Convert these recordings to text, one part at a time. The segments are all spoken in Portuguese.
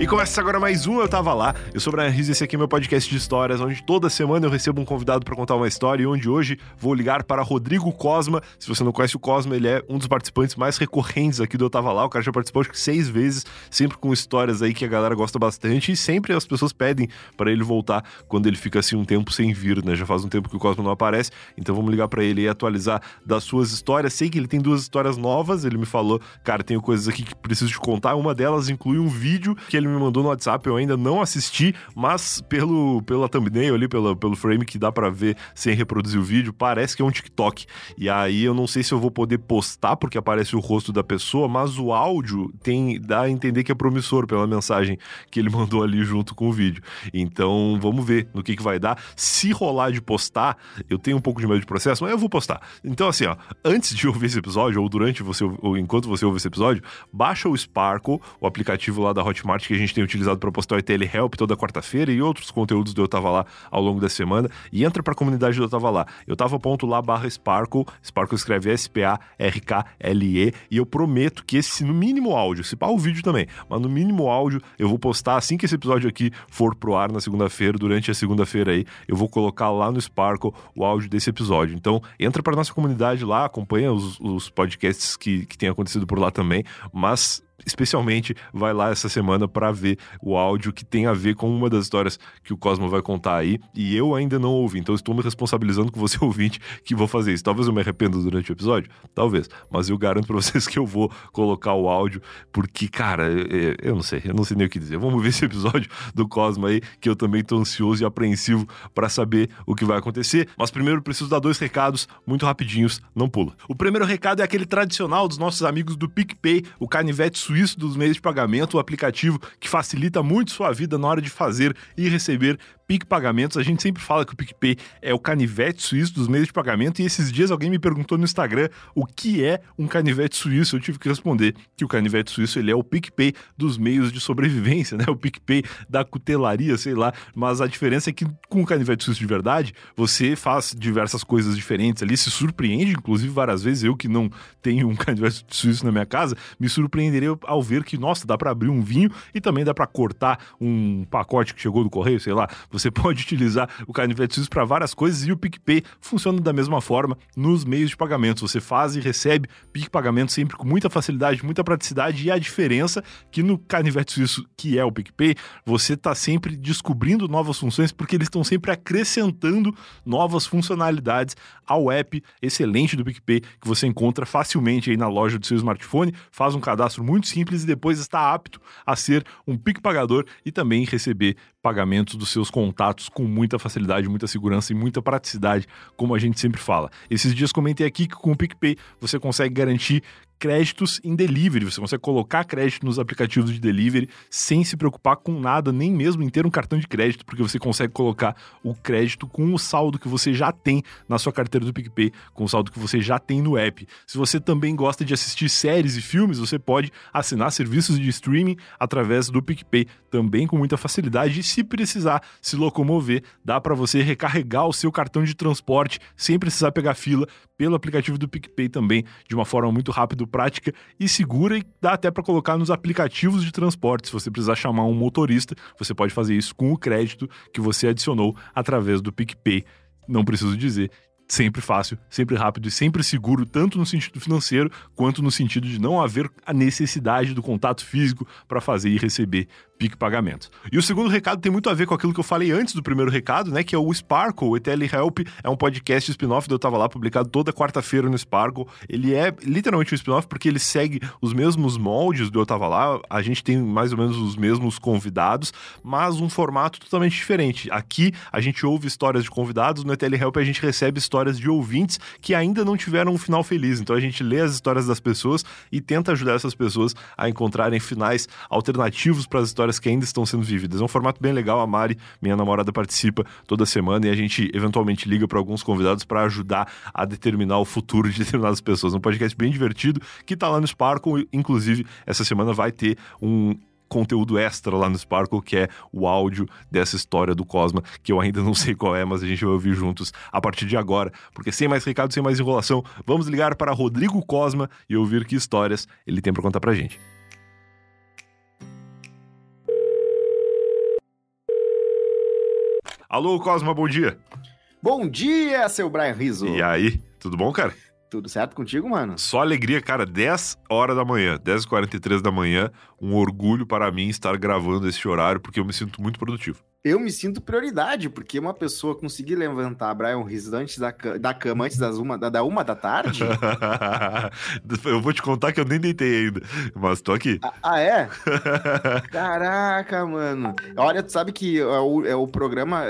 E começa agora mais um Eu Tava Lá. Eu sou o Brian Rizzo e esse aqui é meu podcast de histórias, onde toda semana eu recebo um convidado para contar uma história e onde hoje vou ligar para Rodrigo Cosma. Se você não conhece o Cosma, ele é um dos participantes mais recorrentes aqui do Eu Tava Lá. O cara já participou acho que 6 vezes, sempre com histórias aí que a galera gosta bastante e sempre as pessoas pedem para ele voltar quando ele fica assim um tempo sem vir, né? Já faz um tempo que o Cosma não aparece, então vamos ligar para ele e atualizar das suas histórias. Sei que ele tem 2 histórias novas, ele me falou, cara, tenho coisas aqui que preciso te contar. Uma delas inclui um vídeo que ele me mandou no WhatsApp, eu ainda não assisti, mas pela thumbnail ali, pelo frame que dá pra ver sem reproduzir o vídeo, parece que é um TikTok. E aí eu não sei se eu vou poder postar porque aparece o rosto da pessoa, mas o áudio dá a entender que é promissor pela mensagem que ele mandou ali junto com o vídeo. Então vamos ver no que vai dar. Se rolar de postar, eu tenho um pouco de medo de processo, mas eu vou postar. Então assim, ó, antes de ouvir esse episódio, ou durante você, ou enquanto você ouve esse episódio, baixa o Sparkle, o aplicativo lá da Hotmart que a gente tem utilizado para postar o ETL Help toda quarta-feira e outros conteúdos do Eu Tava Lá ao longo da semana, e entra pra comunidade do Eu Tava Lá. Eu tava.lá/Sparkle, Sparkle escreve SPARKLE, e eu prometo que esse, no mínimo áudio, se pá o vídeo também, mas no mínimo áudio eu vou postar assim que esse episódio aqui for pro ar na segunda-feira, durante a segunda-feira aí, eu vou colocar lá no Sparkle o áudio desse episódio. Então, entra pra nossa comunidade lá, acompanha os podcasts que tem acontecido por lá também, mas especialmente vai lá essa semana para ver o áudio que tem a ver com uma das histórias que o Cosmo vai contar aí, e eu ainda não ouvi, então estou me responsabilizando com você ouvinte que vou fazer isso. Talvez eu me arrependa durante o episódio, talvez, mas eu garanto para vocês que eu vou colocar o áudio, porque, cara, eu não sei nem o que dizer. Vamos ver esse episódio do Cosmo aí, que eu também tô ansioso e apreensivo para saber o que vai acontecer, mas primeiro preciso dar 2 recados muito rapidinhos, não pula. O primeiro recado é aquele tradicional dos nossos amigos do PicPay, o canivete suíço dos meios de pagamento, o aplicativo que facilita muito sua vida na hora de fazer e receber PicPagamentos. A gente sempre fala que o PicPay é o canivete suíço dos meios de pagamento, e esses dias alguém me perguntou no Instagram o que é um canivete suíço. Eu tive que responder que o canivete suíço, ele é o PicPay dos meios de sobrevivência, né? O PicPay da cutelaria, sei lá, mas a diferença é que com o canivete suíço de verdade, você faz diversas coisas diferentes ali, se surpreende, inclusive várias vezes. Eu que não tenho um canivete suíço na minha casa, me surpreenderia ao ver que, nossa, dá pra abrir um vinho e também dá pra cortar um pacote que chegou do correio, sei lá. Você pode utilizar o canivete suíço para várias coisas, e o PicPay funciona da mesma forma nos meios de pagamentos. Você faz e recebe PicPagamento sempre com muita facilidade, muita praticidade, e a diferença é que no canivete suíço, que é o PicPay, você tá sempre descobrindo novas funções, porque eles estão sempre acrescentando novas funcionalidades ao app excelente do PicPay, que você encontra facilmente aí na loja do seu smartphone. Faz um cadastro muito simples e depois está apto a ser um PicPagador e também receber pagamentos dos seus contatos com muita facilidade, muita segurança e muita praticidade, como a gente sempre fala. Esses dias comentei aqui que com o PicPay você consegue garantir créditos em delivery, você consegue colocar crédito nos aplicativos de delivery sem se preocupar com nada, nem mesmo em ter um cartão de crédito, porque você consegue colocar o crédito com o saldo que você já tem na sua carteira do PicPay, com o saldo que você já tem no app. Se você também gosta de assistir séries e filmes, você pode assinar serviços de streaming através do PicPay, também com muita facilidade, e se precisar se locomover, dá para você recarregar o seu cartão de transporte sem precisar pegar fila pelo aplicativo do PicPay também, de uma forma muito rápida, prática e segura, e dá até para colocar nos aplicativos de transporte. Se você precisar chamar um motorista, você pode fazer isso com o crédito que você adicionou através do PicPay. Não preciso dizer, sempre fácil, sempre rápido e sempre seguro, tanto no sentido financeiro quanto no sentido de não haver a necessidade do contato físico para fazer e receber PicPagamentos. E o segundo recado tem muito a ver com aquilo que eu falei antes do primeiro recado, né, que é o Sparkle. O ETL Help é um podcast spin-off do Eu Tava Lá, publicado toda quarta-feira no Sparkle. Ele é literalmente um spin-off porque ele segue os mesmos moldes do Eu Tava Lá. A gente tem mais ou menos os mesmos convidados, mas um formato totalmente diferente. Aqui a gente ouve histórias de convidados, no ETL Help a gente recebe histórias de ouvintes que ainda não tiveram um final feliz. Então a gente lê as histórias das pessoas e tenta ajudar essas pessoas a encontrarem finais alternativos para as histórias que ainda estão sendo vividas. É um formato bem legal. A Mari, minha namorada, participa toda semana e a gente eventualmente liga para alguns convidados para ajudar a determinar o futuro de determinadas pessoas. Um podcast bem divertido que tá lá no Sparkle. Inclusive, essa semana vai ter um conteúdo extra lá no Sparkle, que é o áudio dessa história do Cosma, que eu ainda não sei qual é, mas a gente vai ouvir juntos a partir de agora, porque sem mais recado, sem mais enrolação, vamos ligar para Rodrigo Cosma e ouvir que histórias ele tem para contar pra gente. Alô, Cosma, bom dia. Bom dia, seu Brian Rizzo. E aí, tudo bom, cara? Tudo certo contigo, mano? Só alegria, cara, 10 horas da manhã, 10h43 da manhã, um orgulho para mim estar gravando esse horário, porque eu me sinto muito produtivo. Eu me sinto prioridade, porque uma pessoa conseguir levantar Brian Rizzo antes da cama, antes da 1 da tarde... Eu vou te contar que eu nem deitei ainda, mas tô aqui. É? Caraca, mano. Olha, tu sabe que o programa,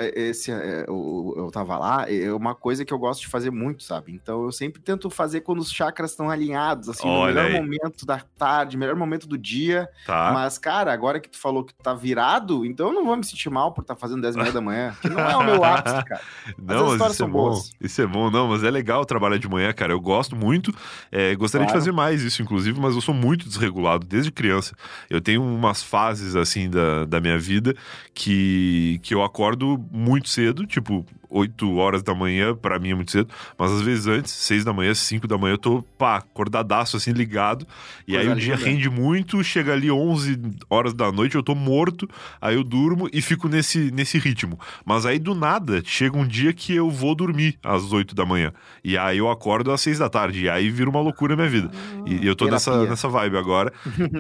eu tava lá, é uma coisa que eu gosto de fazer muito, sabe? Então eu sempre tento fazer quando os chakras estão alinhados, assim, no melhor momento da tarde, melhor momento do dia. Tá. Mas, cara, agora que tu falou que tu tá virado, então eu não vou me sentir mal por estar fazendo 10h30 da manhã, que não é o meu ápice, cara. Não, mas isso é bom. Isso é bom, não, mas é legal trabalhar de manhã, cara. Eu gosto muito, gostaria de fazer mais isso, inclusive, mas eu sou muito desregulado desde criança. Eu tenho umas fases, assim, da minha vida que eu acordo muito cedo, tipo 8 horas da manhã, pra mim é muito cedo, mas às vezes antes, 6 da manhã, 5 da manhã, eu tô, acordadaço, assim, ligado, e aí o dia rende muito, chega ali 11 horas da noite, eu tô morto, aí eu durmo e fico nesse ritmo. Mas aí, do nada, chega um dia que eu vou dormir às 8 da manhã, e aí eu acordo às 6 da tarde, e aí vira uma loucura a minha vida. E eu tô nessa vibe agora,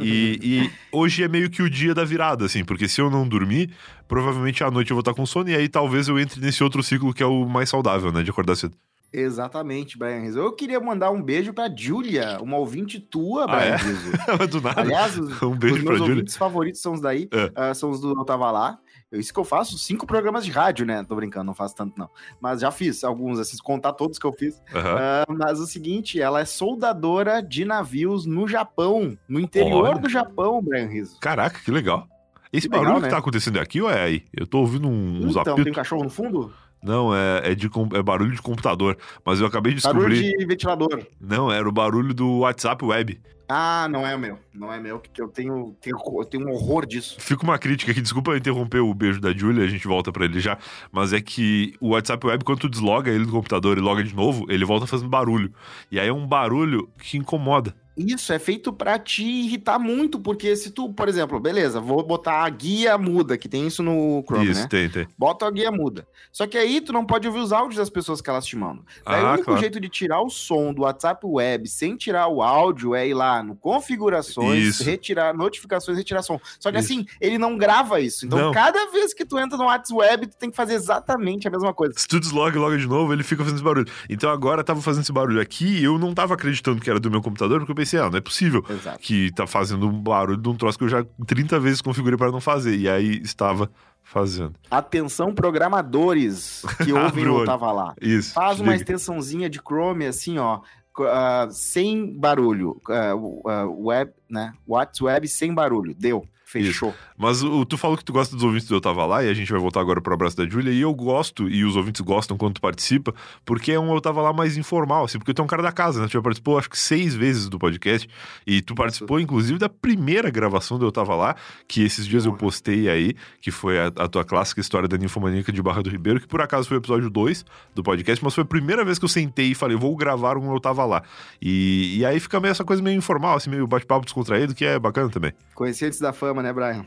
e hoje é meio que o dia da virada, assim, porque se eu não dormir, provavelmente à noite eu vou estar com sono, e aí talvez eu entre nesse outro ciclo que é o mais saudável, né, de acordar cedo. Exatamente, Brian Rizzo. Eu queria mandar um beijo pra Júlia, uma ouvinte tua, Brian Rizzo. Do nada. Aliás, um beijo os pra meus Júlia. ouvintes favoritos são os daí, são os do Eu Tava Lá. Isso que eu faço 5 programas de rádio, né? Tô brincando, não faço tanto não. Mas já fiz alguns, assim, contar todos que eu fiz. Mas o seguinte, ela é soldadora de navios no Japão, no interior do Japão, Brian Rizzo. Caraca, que legal. Esse legal, barulho né? que tá acontecendo aqui ou é aí? Eu tô ouvindo uns apitos. Então, tem um cachorro no fundo? Não, é barulho de computador. Mas eu acabei de descobrir... Barulho de ventilador. Não, era o barulho do WhatsApp Web. Ah, não é o meu. Não é meu, porque eu tenho um horror disso. Fica uma crítica aqui, desculpa eu interromper o beijo da Júlia, a gente volta pra ele já. Mas é que o WhatsApp Web, quando tu desloga ele do computador e loga de novo, ele volta fazendo barulho. E aí é um barulho que incomoda. Isso, é feito pra te irritar muito, porque se tu, por exemplo, beleza, vou botar a guia muda, que tem isso no Chrome, né? Isso, tem. Bota a guia muda. Só que aí tu não pode ouvir os áudios das pessoas que elas te mandam. Daí o único jeito de tirar o som do WhatsApp Web sem tirar o áudio é ir lá no configurações, retirar notificações, retirar som. Só que assim, ele não grava isso. Então cada vez que tu entra no WhatsApp Web, tu tem que fazer exatamente a mesma coisa. Se tu desloga e loga de novo, ele fica fazendo esse barulho. Então agora tava fazendo esse barulho aqui e eu não tava acreditando que era do meu computador, porque eu pensei, não é possível que tá fazendo um barulho de um troço que eu já 30 vezes configurei para não fazer. E aí estava fazendo. Atenção, programadores que ouvem Eu Tava Lá. Isso. Faz uma extensãozinha de Chrome assim, ó, sem barulho. Web, né? WhatsApp sem barulho. Deu. Fechou. Isso. Mas tu falou que tu gosta dos ouvintes do Eu Tava Lá, e a gente vai voltar agora pro abraço da Júlia, e eu gosto, e os ouvintes gostam quando tu participa, porque é um Eu Tava Lá mais informal, assim, porque tu é um cara da casa, né? Tu já participou, acho que 6 vezes do podcast, e tu participou, inclusive, da primeira gravação do Eu Tava Lá, que esses dias eu postei aí, que foi a tua clássica história da ninfomaníaca de Barra do Ribeiro, que por acaso foi o episódio 2 do podcast, mas foi a primeira vez que eu sentei e falei, vou gravar um Eu Tava Lá. E aí fica meio essa coisa meio informal, assim, meio bate-papo descontraído, que é bacana também. Conheci antes da fama, né, Brian?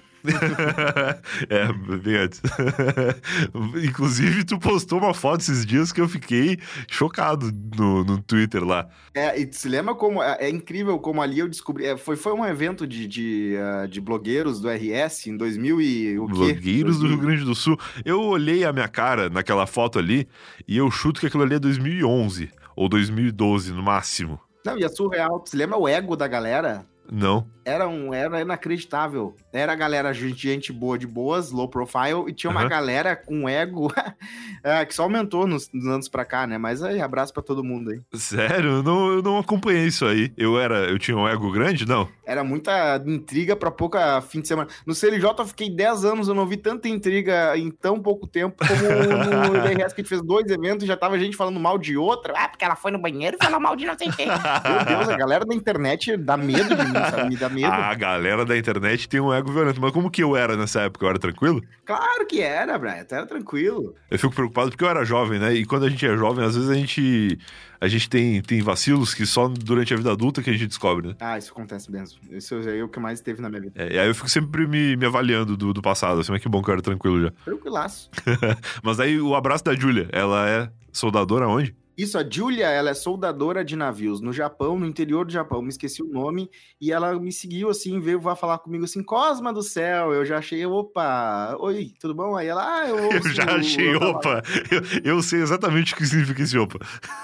Bem antes. Inclusive, tu postou uma foto esses dias que eu fiquei chocado no Twitter lá. E tu se lembra como... É incrível como ali eu descobri... Foi um evento de blogueiros do RS em 2000 e... Blogueiros do Rio Grande do Sul. Eu olhei a minha cara naquela foto ali e eu chuto que aquilo ali é 2011 ou 2012 no máximo. Não, e é surreal. Tu se lembra o ego da galera? Não. Era inacreditável. Era a galera gente boa de boas, low profile, e tinha uma galera com ego que só aumentou nos anos pra cá, né? Mas aí, abraço pra todo mundo aí. Sério? Eu não acompanhei isso aí. Eu tinha um ego grande? Não. Era muita intriga pra pouca fim de semana. No CLJ eu fiquei 10 anos, eu não vi tanta intriga em tão pouco tempo como no IRS, que a gente fez 2 eventos e já tava gente falando mal de outra. Porque ela foi no banheiro e falou mal de não sei quem. Meu Deus, a galera da internet dá medo de mim. me dá medo. A galera da internet tem um ego violento. Mas como que eu era nessa época? Eu era tranquilo? Claro que era, Brian. Tu era tranquilo. Eu fico preocupado porque eu era jovem, né? E quando a gente é jovem, às vezes a gente tem vacilos que só durante a vida adulta que a gente descobre, né? Ah, isso acontece mesmo. Isso é o que mais teve na minha vida. E aí eu fico sempre me avaliando do passado, assim, mas que bom que eu era tranquilo já. Tranquilaço. Mas aí o abraço da Júlia, ela é soldadora onde? Isso, a Julia, ela é soldadora de navios no Japão, no interior do Japão, me esqueci o nome, e ela me seguiu assim, veio falar comigo assim, Cosma do céu, eu já achei, opa, oi, tudo bom? Aí ela, eu já achei, opa, eu sei exatamente o que significa esse opa.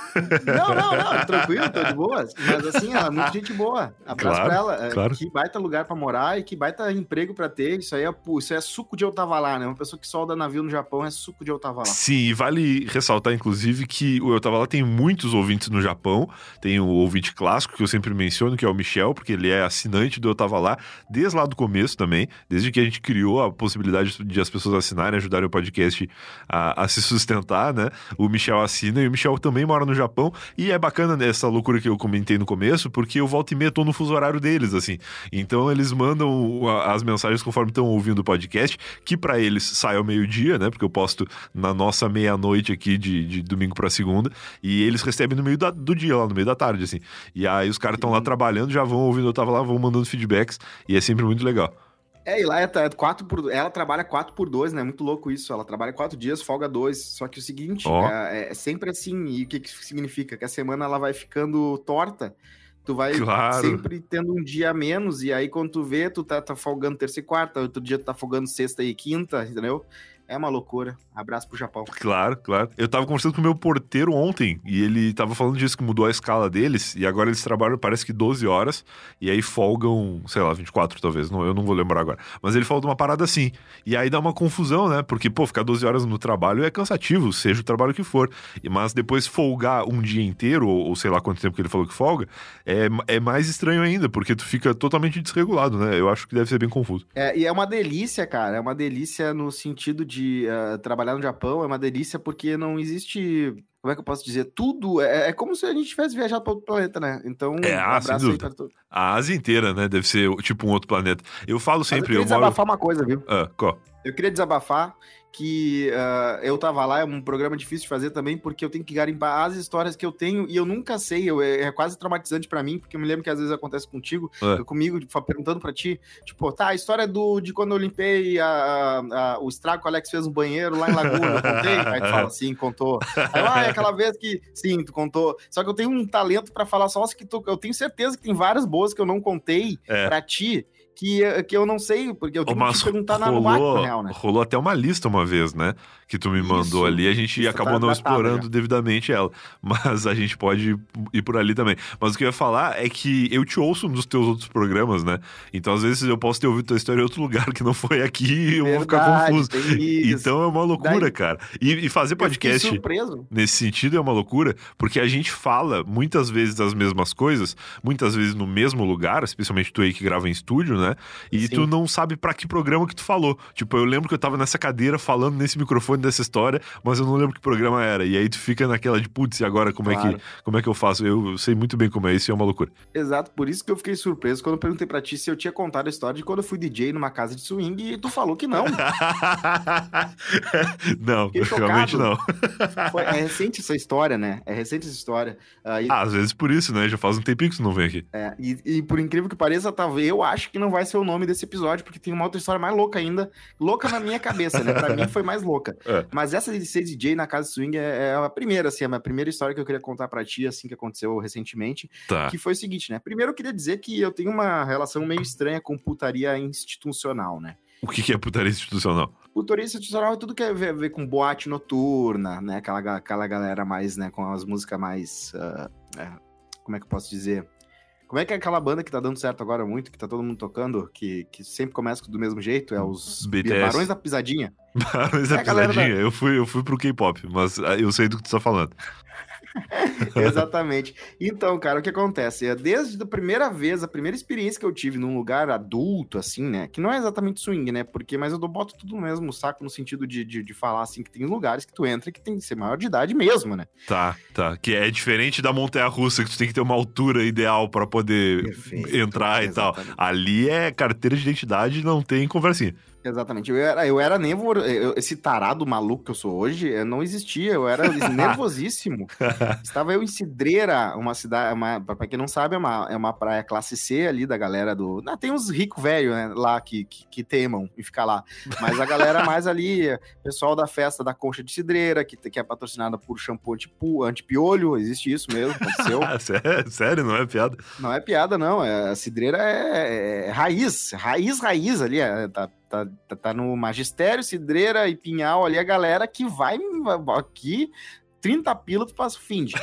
Não, tranquilo, tô de boas, mas assim, ela é muito gente boa, abraço pra ela, claro. Que baita lugar pra morar e que baita emprego pra ter, isso é suco de eu tava lá, né, uma pessoa que solda navio no Japão é suco de eu tava lá. Sim, e vale ressaltar, inclusive, que o Eu Tava Lá tem muitos ouvintes no Japão. Tem o ouvinte clássico que eu sempre menciono, que é o Michel, porque ele é assinante do Eu Tava Lá desde lá do começo também, desde que a gente criou a possibilidade de as pessoas assinarem, ajudarem o podcast a se sustentar, né? O Michel assina e o Michel também mora no Japão. E é bacana essa loucura que eu comentei no começo, porque eu volto e meia tô no fuso horário deles, assim. Então eles mandam as mensagens conforme estão ouvindo o podcast, que pra eles sai ao meio-dia, né? Porque eu posto na nossa meia-noite aqui de domingo pra segunda. E eles recebem no meio do dia, lá no meio da tarde, assim. E aí os caras estão lá trabalhando, já vão ouvindo, eu tava lá, vão mandando feedbacks, e é sempre muito legal. E lá ela trabalha 4x2, né? Muito louco isso. Ela trabalha 4 dias, folga 2. Só que o seguinte, é sempre assim. E o que significa? Que a semana ela vai ficando torta. Tu vai sempre tendo um dia a menos. E aí, quando tu vê, tu tá folgando terça e quarta. Outro dia tu tá folgando sexta e quinta, entendeu? É uma loucura. Abraço pro Japão. Claro. Eu tava conversando com o meu porteiro ontem e ele tava falando disso, que mudou a escala deles e agora eles trabalham, parece que 12 horas e aí folgam, sei lá, 24 talvez, eu não vou lembrar agora. Mas ele falou de uma parada assim. E aí dá uma confusão, né? Porque, ficar 12 horas no trabalho é cansativo, seja o trabalho que for. Mas depois folgar um dia inteiro, ou sei lá quanto tempo que ele falou que folga, é mais estranho ainda, porque tu fica totalmente desregulado, né? Eu acho que deve ser bem confuso. E é uma delícia, cara. É uma delícia no sentido de trabalhar no Japão, é uma delícia porque não existe, como é que eu posso dizer, tudo, é como se a gente tivesse viajado para outro planeta, né? Então, abraço aí pra todos. A Ásia inteira, né, deve ser tipo um outro planeta. Eu falo sempre... eu queria desabafar uma coisa, viu? Qual? Eu queria desabafar que Eu Tava Lá é um programa difícil de fazer também, porque eu tenho que garimpar as histórias que eu tenho e eu nunca sei, é quase traumatizante pra mim, porque eu me lembro que às vezes acontece contigo, comigo, perguntando pra ti, tipo, a história de quando eu limpei o estrago que o Alex fez no banheiro lá em Laguna, eu contei? Aí tu fala, sim, contou. Aí, é aquela vez que, sim, tu contou. Só que eu tenho um talento pra falar só que eu tenho certeza que tem várias boas que eu não contei pra ti, que eu não sei, porque eu tenho que te perguntar no WhatsApp, real, né? Rolou até uma lista uma vez, né? Que tu me mandou ali, a gente acabou não explorando devidamente ela. Mas a gente pode ir por ali também. Mas o que eu ia falar é que eu te ouço nos teus outros programas, né? Então, às vezes, eu posso ter ouvido tua história em outro lugar que não foi aqui e eu vou ficar confuso. Então, é uma loucura, cara. E fazer podcast nesse sentido é uma loucura, porque a gente fala muitas vezes as mesmas coisas, muitas vezes no mesmo lugar, especialmente tu aí que grava em estúdio, né? E tu não sabe pra que programa que tu falou. Tipo, eu lembro que eu tava nessa cadeira falando nesse microfone dessa história, mas eu não lembro que programa era. E aí tu fica naquela de, putz, e agora como é que eu faço? Eu sei muito bem como é isso e é uma loucura. Exato, por isso que eu fiquei surpreso quando eu perguntei pra ti se eu tinha contado a história de quando eu fui DJ numa casa de swing e tu falou que não. Não, realmente não. É recente essa história, né? Às vezes por isso, né? Já faz um tempinho que tu não vem aqui. E por incrível que pareça, talvez eu acho que não vai ser o nome desse episódio, porque tem uma outra história mais louca ainda. Louca na minha cabeça, né? Pra mim foi mais louca. Mas essa de ser DJ na casa de swing é a primeira, assim, a minha primeira história que eu queria contar pra ti, assim, que aconteceu recentemente. Que foi o seguinte, né? Primeiro eu queria dizer que eu tenho uma relação meio estranha com putaria institucional, né? O que é putaria institucional? Putaria institucional é tudo que tem a ver com boate noturna, né? Aquela galera mais, né? Com as músicas mais... como é que eu posso dizer? Como é que é aquela banda que tá dando certo agora muito, que tá todo mundo tocando, que sempre começa do mesmo jeito? É os BTS. Barões da Pisadinha. Barões da Pisadinha. Eu fui pro K-pop, mas eu sei do que tu tá falando. Exatamente. Então, cara, o que acontece? Desde a primeira experiência que eu tive num lugar adulto, assim, né? Que não é exatamente swing, né? Mas eu boto tudo no mesmo saco no sentido de falar, assim, que tem lugares que tu entra que tem que ser maior de idade mesmo, né? Tá. Que é diferente da montanha-russa, que tu tem que ter uma altura ideal pra poder entrar e tal. Ali é carteira de identidade, não tem conversinha. Exatamente. Eu era esse tarado maluco que eu sou hoje, não existia. Eu era nervosíssimo. Estava eu em Cidreira, uma cidade, pra quem não sabe, é uma praia classe C ali da galera do... tem uns ricos velhos, né, lá que temam em ficar lá. Mas a galera mais ali, pessoal da festa da Concha de Cidreira, que é patrocinada por shampoo anti-piolho, existe isso mesmo, aconteceu. Sério? Não é piada? Não é piada, não. A Cidreira é raiz ali, tá no Magistério, Cidreira e Pinhal ali, a galera que vai aqui, 30 pila tu passa o fim de.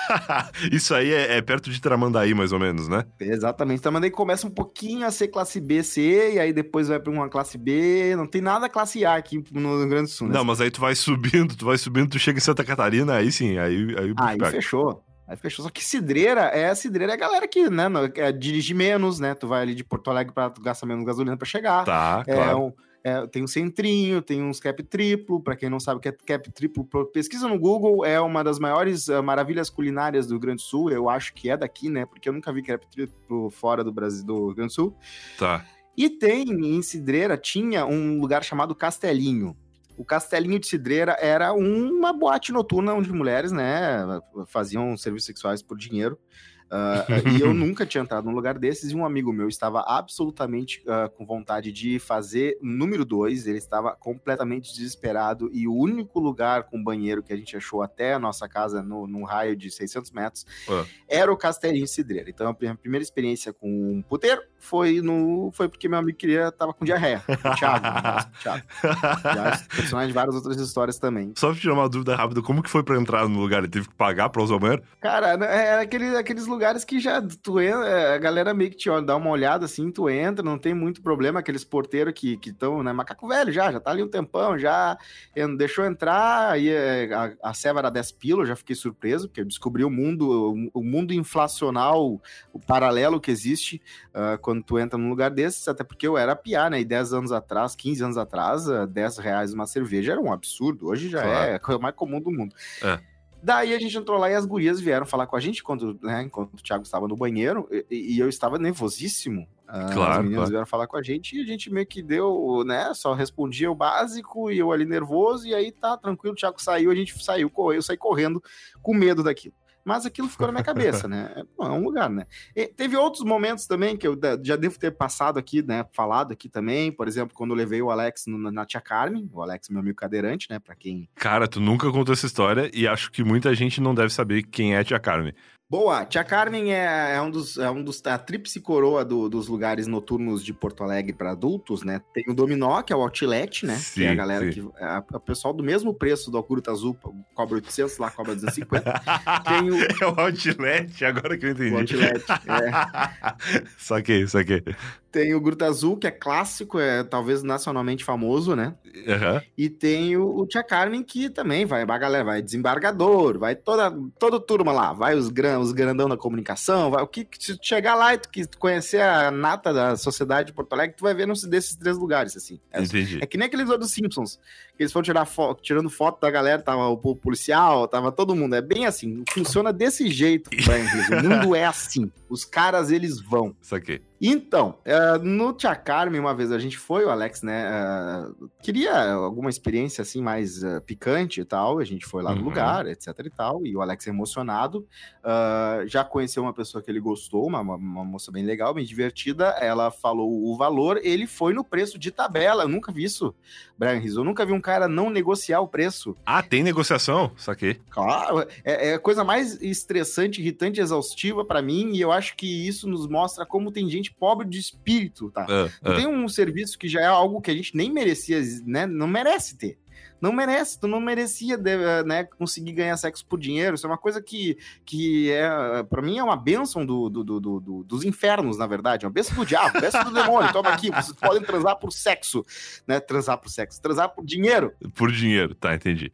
Isso aí é perto de Tramandaí, mais ou menos, né? Exatamente. Tramandaí começa um pouquinho a ser classe B, C, e aí depois vai pra uma classe B. Não tem nada classe A aqui no Rio Grande do Sul, né? Não, mas aí tu vai subindo, tu chega em Santa Catarina, aí sim, aí fechou. Aí fechou. Só que Cidreira é a galera que, né, dirige menos, né? Tu vai ali de Porto Alegre pra gastar menos gasolina pra chegar. Tá, claro. Tem um centrinho, tem uns cap triplo. Pra quem não sabe o que é cap triplo, pesquisa no Google. É uma das maiores maravilhas culinárias do Rio Grande do Sul. Eu acho que é daqui, né? Porque eu nunca vi cap triplo fora do Brasil, do Rio Grande do Sul. Tá. E em Cidreira, tinha um lugar chamado Castelinho. O Castelinho de Cidreira era uma boate noturna onde mulheres, né, faziam serviços sexuais por dinheiro. E eu nunca tinha entrado num lugar desses, e um amigo meu estava absolutamente com vontade de fazer número 2, ele estava completamente desesperado, e o único lugar com banheiro que a gente achou até a nossa casa, num raio de 600 metros, era o Castelinho de Cidreira. Então a minha primeira experiência com um puteiro foi porque meu amigo tava com diarreia, o Thiago. Já personagem de várias outras histórias também. Só pra tirar uma dúvida rápida, como que foi pra entrar no lugar? Ele teve que pagar pra usar o banheiro? Cara, era aqueles lugares que já tu entra, a galera meio que te dá uma olhada assim, tu entra, não tem muito problema, aqueles porteiros que estão, né, macaco velho já tá ali um tempão, já deixou entrar, aí a ceva era 10 pila, eu já fiquei surpreso, porque eu descobri o mundo inflacional, o paralelo que existe quando tu entra num lugar desses, até porque eu era piá, né, e 10 anos atrás, 15 anos atrás, 10 reais uma cerveja era um absurdo, hoje já é a coisa mais comum do mundo. Daí a gente entrou lá e as gurias vieram falar com a gente enquanto o Thiago estava no banheiro, e eu estava nervosíssimo. As meninas vieram falar com a gente e a gente meio que deu, né, só respondia o básico e eu ali nervoso, e aí tá, tranquilo, o Thiago saiu, a gente eu saí correndo com medo daquilo. Mas aquilo ficou na minha cabeça, né? É um lugar, né? E teve outros momentos também que eu já devo ter passado aqui, né? Falado aqui também. Por exemplo, quando eu levei o Alex na Tia Carmen. O Alex é meu amigo cadeirante, né? Pra quem... Cara, tu nunca contou essa história e acho que muita gente não deve saber quem é a Tia Carmen. Boa, Tia Carmen é a tríplice coroa dos lugares noturnos de Porto Alegre para adultos, né? Tem o Dominó, que é o Outlet, né? Sim, que é a galera que... o pessoal do mesmo preço do Gruta Azul cobra 800, lá cobra 250. Tem É o Outlet, agora que eu entendi. O Outlet, Saquei. Tem o Gruta Azul, que é clássico, talvez nacionalmente famoso, né? E tem o Tia Carmen, que também a galera vai Desembargador, vai toda turma lá, vai os grandão da comunicação, vai se tu chegar lá e tu conhecer a nata da sociedade de Porto Alegre, tu vai ver desses 3 lugares, assim. Entendi. É que nem aqueles dos Simpsons, que eles foram tirando foto da galera, tava o policial, tava todo mundo, é bem assim, funciona desse jeito, o mundo é assim, os caras, eles vão. Saquei. Então, no Tia Carmen, uma vez a gente foi, o Alex, né, queria alguma experiência, assim, mais picante e tal, a gente foi lá no lugar, etc e tal, e o Alex emocionado, já conheceu uma pessoa que ele gostou, uma moça bem legal, bem divertida, ela falou o valor, ele foi no preço de tabela, eu nunca vi isso, Brian Rizzo, eu nunca vi um cara não negociar o preço. Ah, tem negociação? Saquei. Claro, é a coisa mais estressante, irritante e exaustiva pra mim, e eu acho que isso nos mostra como tem gente pobre de espírito, tá? Tem um serviço que já é algo que a gente nem merecia, né? Não merece ter. Não merece, tu não merecia, né, conseguir ganhar sexo por dinheiro. Isso é uma coisa que pra mim, é uma bênção dos infernos, na verdade. É uma bênção do diabo, bênção do demônio. Toma aqui, vocês podem transar por sexo, né? Transar por dinheiro. Por dinheiro, tá, entendi.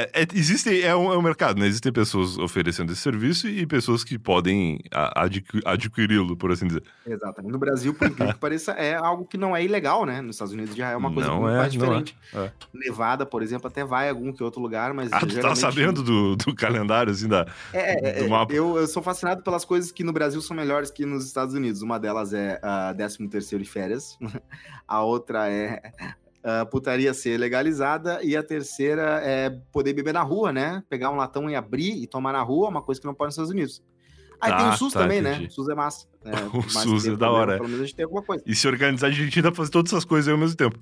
É um mercado, né? Existem pessoas oferecendo esse serviço e pessoas que podem adquiri-lo, por assim dizer. Exatamente. No Brasil, por incrível que pareça, é algo que não é ilegal, né? Nos Estados Unidos já é uma coisa muito mais diferente. Nevada, por exemplo, até vai a algum que outro lugar, mas... tu tá sabendo do calendário, assim, do mapa? Eu sou fascinado pelas coisas que no Brasil são melhores que nos Estados Unidos. Uma delas é a 13º de férias, a outra é putaria ser legalizada, e a terceira é poder beber na rua, né? Pegar um latão e abrir e tomar na rua, uma coisa que não pode nos Estados Unidos. Tem o SUS também, entendi. né? O SUS é massa. O SUS é da hora. Pelo menos a gente tem alguma coisa. E se organizar direitinho, dá pra fazer todas essas coisas aí ao mesmo tempo.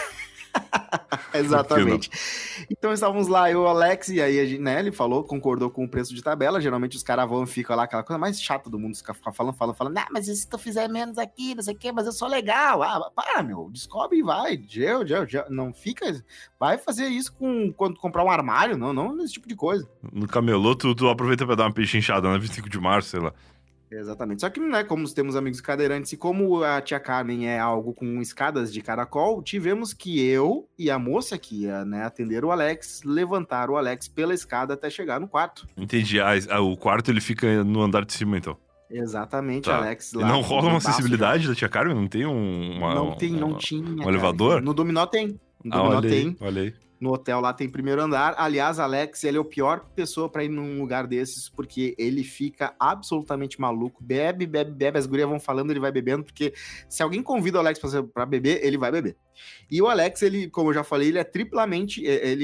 Exatamente. Então estávamos lá, eu e o Alex, e aí a gente, né, ele concordou com o preço de tabela. Geralmente os caras vão e ficam lá, aquela coisa mais chata do mundo, ficar falando, mas e se tu fizer menos aqui, não sei o quê, mas eu sou legal. Meu, descobre e vai. Não fica, vai fazer isso quando comprar um armário, não esse tipo de coisa. No camelô, tu aproveita pra dar uma pechinchada na 25 de março, sei lá. Exatamente. Só que, né, como temos amigos cadeirantes e como a tia Carmen é algo com escadas de caracol, tivemos que eu e a moça que ia, né, atender o Alex, levantar o Alex pela escada até chegar no quarto. Entendi. O quarto ele fica no andar de cima, então. Exatamente, tá. Alex. Lá, e não rola uma acessibilidade da tia Carmen? Não tem não tinha. Um elevador? No Dominó tem. Olha aí. No hotel lá tem primeiro andar. Aliás, Alex, ele é a pior pessoa pra ir num lugar desses, porque ele fica absolutamente maluco. Bebe, as gurias vão falando, ele vai bebendo, porque se alguém convida o Alex pra beber, ele vai beber. E o Alex, ele, como eu já falei, ele é triplamente,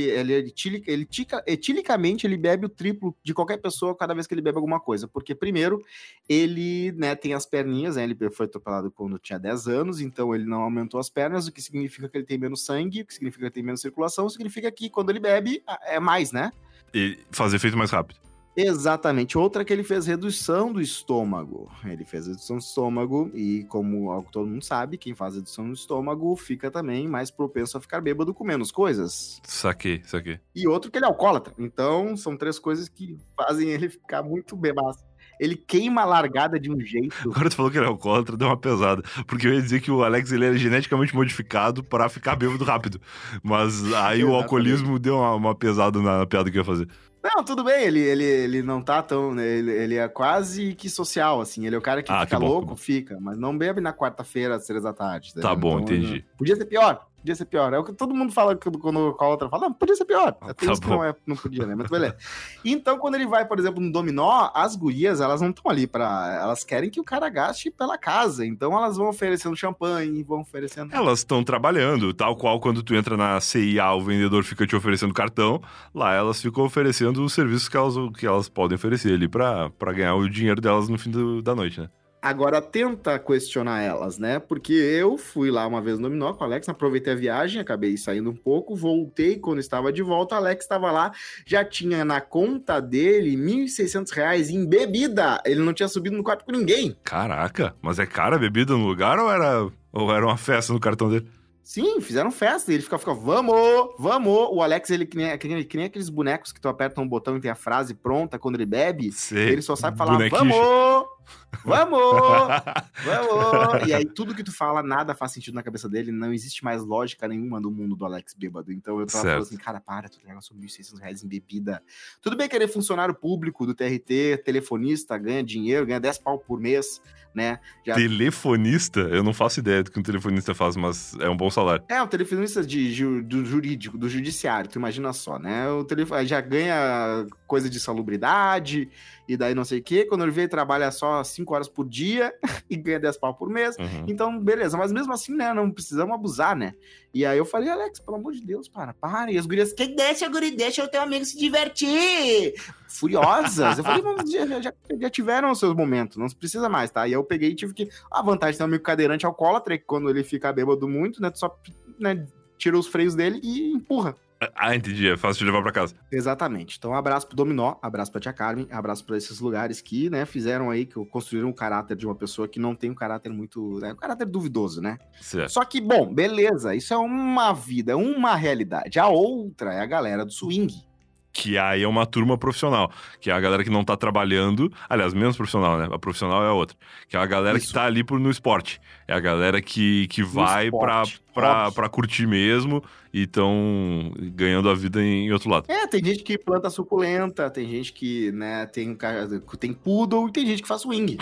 etilicamente, ele bebe o triplo de qualquer pessoa cada vez que ele bebe alguma coisa. Porque, primeiro, ele, né, tem as perninhas, né, ele foi atropelado quando tinha 10 anos, então ele não aumentou as pernas, o que significa que ele tem menos sangue, o que significa que ele tem menos circulação, significa que quando ele bebe, é mais, né? E faz efeito mais rápido. Exatamente. Outra que ele fez redução do estômago. Ele fez redução do estômago e, como todo mundo sabe, quem faz redução do estômago fica também mais propenso a ficar bêbado com menos coisas. Saquei. E outro que ele é alcoólatra. Então, são 3 coisas que fazem ele ficar muito bebaço. Ele queima a largada de um jeito. Agora tu falou que ele é alcoólatra, deu uma pesada. Porque eu ia dizer que o Alex ele é geneticamente modificado para ficar bêbado rápido. Mas aí o alcoolismo deu uma pesada na piada que eu ia fazer. Não, tudo bem, ele não tá tão... Ele é quase que social, assim. Ele é o cara que fica louco, fica. Mas não bebe na quarta-feira, às 3 da tarde. Tá bom, então, entendi. Podia ser pior. É o que todo mundo fala quando o alcoólatra fala. Não, podia ser pior. Tem isso que não podia, né? Mas beleza. Então, quando ele vai, por exemplo, no dominó, as gurias, elas não estão ali elas querem que o cara gaste pela casa. Então, elas vão oferecendo champanhe, vão oferecendo... Elas estão trabalhando, tal qual quando tu entra na CIA, o vendedor fica te oferecendo cartão. Lá, elas ficam oferecendo os serviços que elas podem oferecer ali pra ganhar o dinheiro delas no fim da noite, né? Agora, tenta questionar elas, né? Porque eu fui lá uma vez no dominó com o Alex, aproveitei a viagem, acabei saindo um pouco, voltei, quando estava de volta, o Alex estava lá, já tinha na conta dele R$1.600 em bebida. Ele não tinha subido no quarto com ninguém. Caraca, mas é cara a bebida no lugar ou era uma festa no cartão dele? Sim, fizeram festa, e ele fica, vamos! O Alex, ele que nem aqueles bonecos que tu aperta um botão e tem a frase pronta quando ele bebe, ele só sabe falar, vamos! E aí tudo que tu fala, nada faz sentido na cabeça dele, não existe mais lógica nenhuma no mundo do Alex bêbado. Então eu tava falando assim, cara, tu gastou R$1.600 em bebida. Tudo bem que ele é funcionário público do TRT, telefonista, ganha dinheiro, ganha 10 pau por mês, né? Telefonista? Eu não faço ideia do que um telefonista faz, mas é um bom salário. É, um telefonista do jurídico, do judiciário, tu imagina só, né? O telefone já ganha coisa de salubridade, e daí não sei o quê. Quando ele vê, ele trabalha só 5 horas por dia e ganha 10 pau por mês. Uhum. Então, beleza. Mas mesmo assim, né? Não precisamos abusar, né? E aí eu falei, Alex, pelo amor de Deus, para. E as gurias, que deixa o teu amigo se divertir. Furiosas. Eu falei, já tiveram os seus momentos, não precisa mais, tá? E eu peguei e tive que... A vantagem de ter um amigo cadeirante alcoólatra é que quando ele fica bêbado muito, né? Tu só tira os freios dele e empurra. Ah, entendi. É fácil de levar pra casa. Exatamente. Então, abraço pro Dominó, abraço pra Tia Carmen, abraço pra esses lugares que, né, fizeram aí, que construíram o caráter de uma pessoa que não tem um caráter muito, né, um caráter duvidoso, né? Certo. Só que, bom, beleza, isso é uma vida, uma realidade. A outra é a galera do swing. Que aí é uma turma profissional, que é a galera que não tá trabalhando, aliás, menos profissional, né? A profissional é a outra. Que é a galera que tá ali no esporte. É a galera que vai pra curtir mesmo e estão ganhando a vida em outro lado. Tem gente que planta suculenta, tem gente que, né, tem poodle e tem gente que faz swing.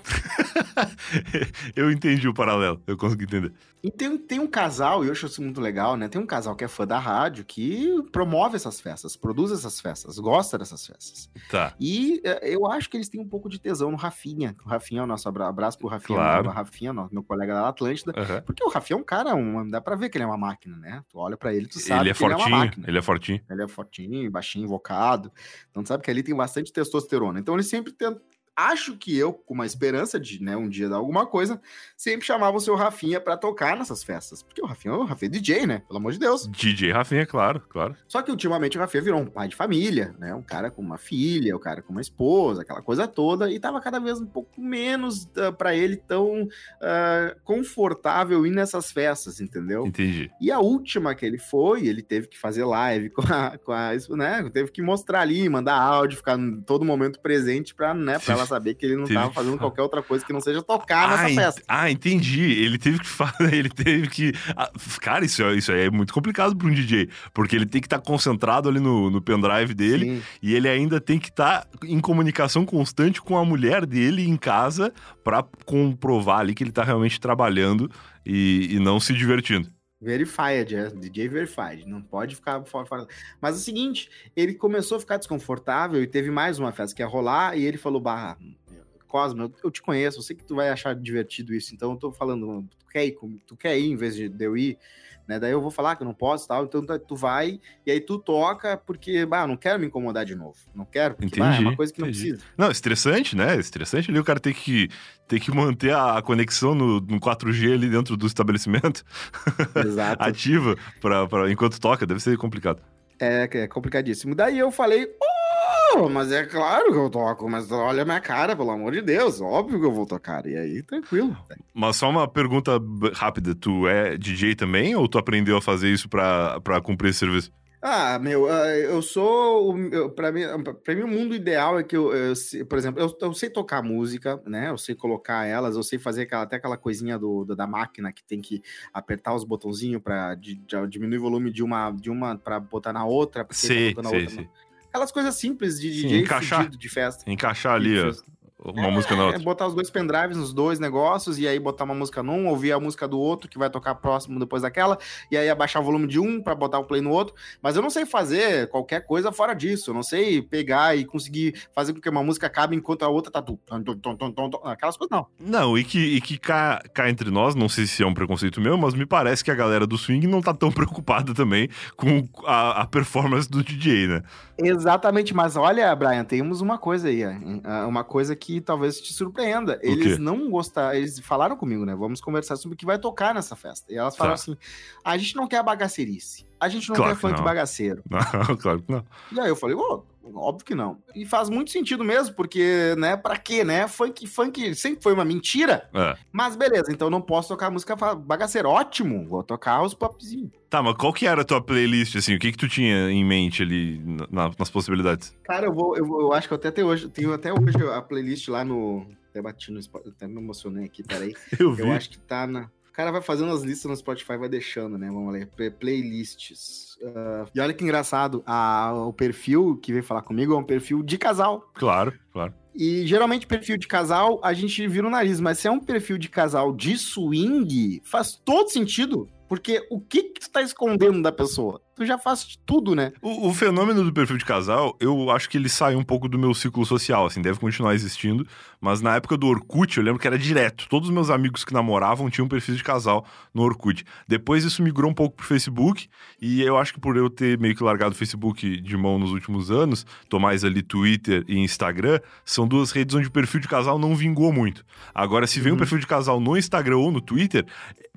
Eu entendi o paralelo, eu consegui entender. E tem um casal, e eu acho isso muito legal, né? Tem um casal que é fã da rádio, que promove essas festas, produz essas festas, gosta dessas festas. Tá. E eu acho que eles têm um pouco de tesão no Rafinha. O Rafinha é o nosso abraço pro Rafinha. Claro. O Rafinha, meu colega da Atlântida. Uhum. Porque o Rafinha é um cara, dá pra ver que ele é uma máquina, né? Tu olha pra ele, tu sabe que ele é uma máquina. Ele é fortinho, baixinho, invocado. Então tu sabe que ali tem bastante testosterona. Então ele sempre tenta. Acho que eu, com uma esperança de, né, um dia dar alguma coisa, sempre chamava o seu Rafinha pra tocar nessas festas. Porque o Rafinha é DJ, né? Pelo amor de Deus. DJ Rafinha, claro. Só que ultimamente o Rafinha virou um pai de família, né? Um cara com uma filha, um cara com uma esposa, aquela coisa toda. E tava cada vez um pouco menos pra ele tão confortável ir nessas festas, entendeu? Entendi. E a última que ele foi, ele teve que fazer live com a né? Teve que mostrar ali, mandar áudio, ficar em todo momento presente pra ela saber que ele não tava fazendo qualquer outra coisa que não seja tocar nessa festa. Entendi. Ele teve que Cara, isso aí é muito complicado para um DJ, porque ele tem que estar concentrado ali no pendrive dele. Sim. E ele ainda tem que estar em comunicação constante com a mulher dele em casa para comprovar ali que ele tá realmente trabalhando e não se divertindo. Verified, DJ Verified, não pode ficar fora. Mas é o seguinte, ele começou a ficar desconfortável e teve mais uma festa que ia rolar e ele falou, Cosma, eu te conheço, eu sei que tu vai achar divertido isso, então eu tô falando, tu quer ir em vez de eu ir, né? Daí eu vou falar que eu não posso e tal, então tu vai e aí tu toca, porque, eu não quero me incomodar de novo, não quero, porque é uma coisa que não precisa. Não, estressante, né? Estressante ali o cara ter que manter a conexão no 4G ali dentro do estabelecimento. Exato. Ativa enquanto toca, deve ser complicado. É complicadíssimo. Daí eu falei, mas é claro que eu toco, mas olha a minha cara, pelo amor de Deus, óbvio que eu vou tocar. E aí, tranquilo. Mas só uma pergunta rápida, tu é DJ também ou tu aprendeu a fazer isso pra cumprir esse serviço? Eu sou... Pra mim, o mundo ideal é que por exemplo, eu sei tocar música, né? Eu sei colocar elas, eu sei fazer até aquela coisinha da máquina que tem que apertar os botãozinhos pra diminuir o volume de uma pra botar na outra. Sim. Aquelas coisas simples de DJ fudido de festa. Encaixar ali, uma música na outra. Botar os dois pendrives nos dois negócios, e aí botar uma música num, ouvir a música do outro, que vai tocar próximo depois daquela, e aí abaixar o volume de um pra botar o play no outro. Mas eu não sei fazer qualquer coisa fora disso. Eu não sei pegar e conseguir fazer com que uma música acabe enquanto a outra tá... Aquelas coisas, não. Não, e que cá entre nós, não sei se é um preconceito meu, mas me parece que a galera do swing não tá tão preocupada também com a performance do DJ, né? Exatamente, mas olha, Brian, temos uma coisa aí, uma coisa que talvez te surpreenda. Eles não gostaram, eles falaram comigo, né? Vamos conversar sobre o que vai tocar nessa festa. E elas falaram assim: a gente não quer bagaceirice, a gente não quer funk bagaceiro. Não, claro que não. E aí eu falei, óbvio que não. E faz muito sentido mesmo, porque, né, pra quê, né? Funk sempre foi uma mentira. Mas beleza, então não posso tocar música bagaceira. Ótimo, vou tocar os popzinhos. Tá, mas qual que era a tua playlist, assim? O que tu tinha em mente ali nas possibilidades? Cara, eu acho que eu tenho até hoje a playlist lá no... Até bati no Spotify, até me emocionei aqui, peraí. Eu acho que tá na... O cara vai fazendo as listas no Spotify, vai deixando, né? Vamos ler. Playlists. E olha que engraçado, o perfil que veio falar comigo é um perfil de casal. Claro. E geralmente perfil de casal, a gente vira o nariz. Mas se é um perfil de casal de swing, faz todo sentido. Porque o que tu tá escondendo da pessoa? Tu já faz tudo, né? O fenômeno do perfil de casal, eu acho que ele sai um pouco do meu ciclo social, assim, deve continuar existindo, mas na época do Orkut, eu lembro que era direto. Todos os meus amigos que namoravam tinham um perfil de casal no Orkut. Depois isso migrou um pouco pro Facebook, e eu acho que por eu ter meio que largado o Facebook de mão nos últimos anos, tô mais ali Twitter e Instagram, são duas redes onde o perfil de casal não vingou muito. Agora, se vem um perfil de casal no Instagram ou no Twitter,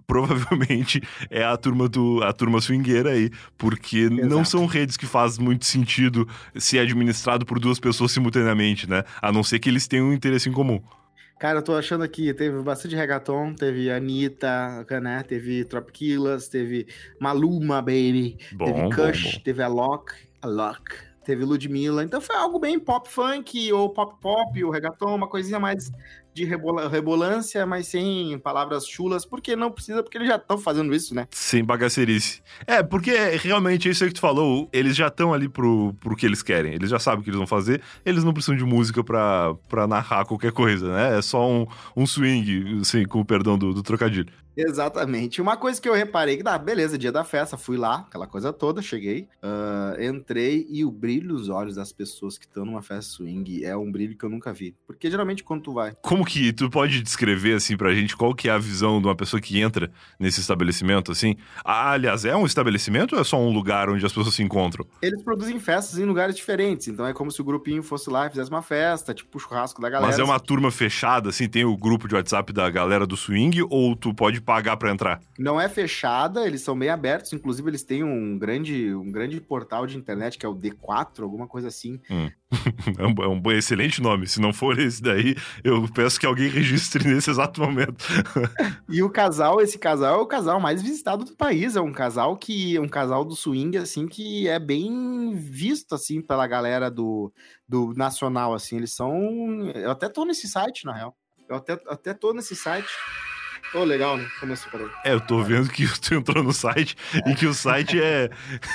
provavelmente é a turma swingueira aí, porque não são redes que faz muito sentido ser administrado por duas pessoas simultaneamente, né? A não ser que eles tenham um interesse em comum. Cara, eu tô achando aqui, teve bastante reggaeton, teve Anitta, né? Teve Tropicillas, teve Maluma, Baby, teve Kush, teve Alok, teve Ludmilla. Então foi algo bem pop-funk, ou pop-pop, ou reggaeton, uma coisinha mais de rebolância, mas sem palavras chulas, porque não precisa, porque eles já estão fazendo isso, né? Sem bagacerice. Porque realmente é isso aí que tu falou, eles já estão ali pro que eles querem, eles já sabem o que eles vão fazer, eles não precisam de música pra narrar qualquer coisa, né? É só um swing, assim, com o perdão do trocadilho. Exatamente. Uma coisa que eu reparei, que beleza, dia da festa, fui lá, aquela coisa toda, cheguei, entrei e o brilho nos olhos das pessoas que estão numa festa swing é um brilho que eu nunca vi. Porque geralmente quando tu vai... Como que tu pode descrever, assim, pra gente, qual que é a visão de uma pessoa que entra nesse estabelecimento, assim? Aliás, é um estabelecimento ou é só um lugar onde as pessoas se encontram? Eles produzem festas em lugares diferentes, então é como se o grupinho fosse lá e fizesse uma festa, tipo o churrasco da galera. Mas é uma turma fechada, assim, tem o grupo de WhatsApp da galera do swing, ou tu pode pagar pra entrar? Não é fechada, eles são bem abertos, inclusive eles têm um grande portal de internet que é o D4, alguma coisa assim. É um excelente nome, se não for esse daí, eu peço que alguém registre nesse exato momento. E esse casal é o casal mais visitado do país, é um casal do swing, assim, que é bem visto, assim, pela galera do nacional, assim, eles são... Eu até tô nesse site, na real. Eu até tô nesse site. Legal, né? Começou, peraí. Eu tô vendo que tu entrou no site e que o site é...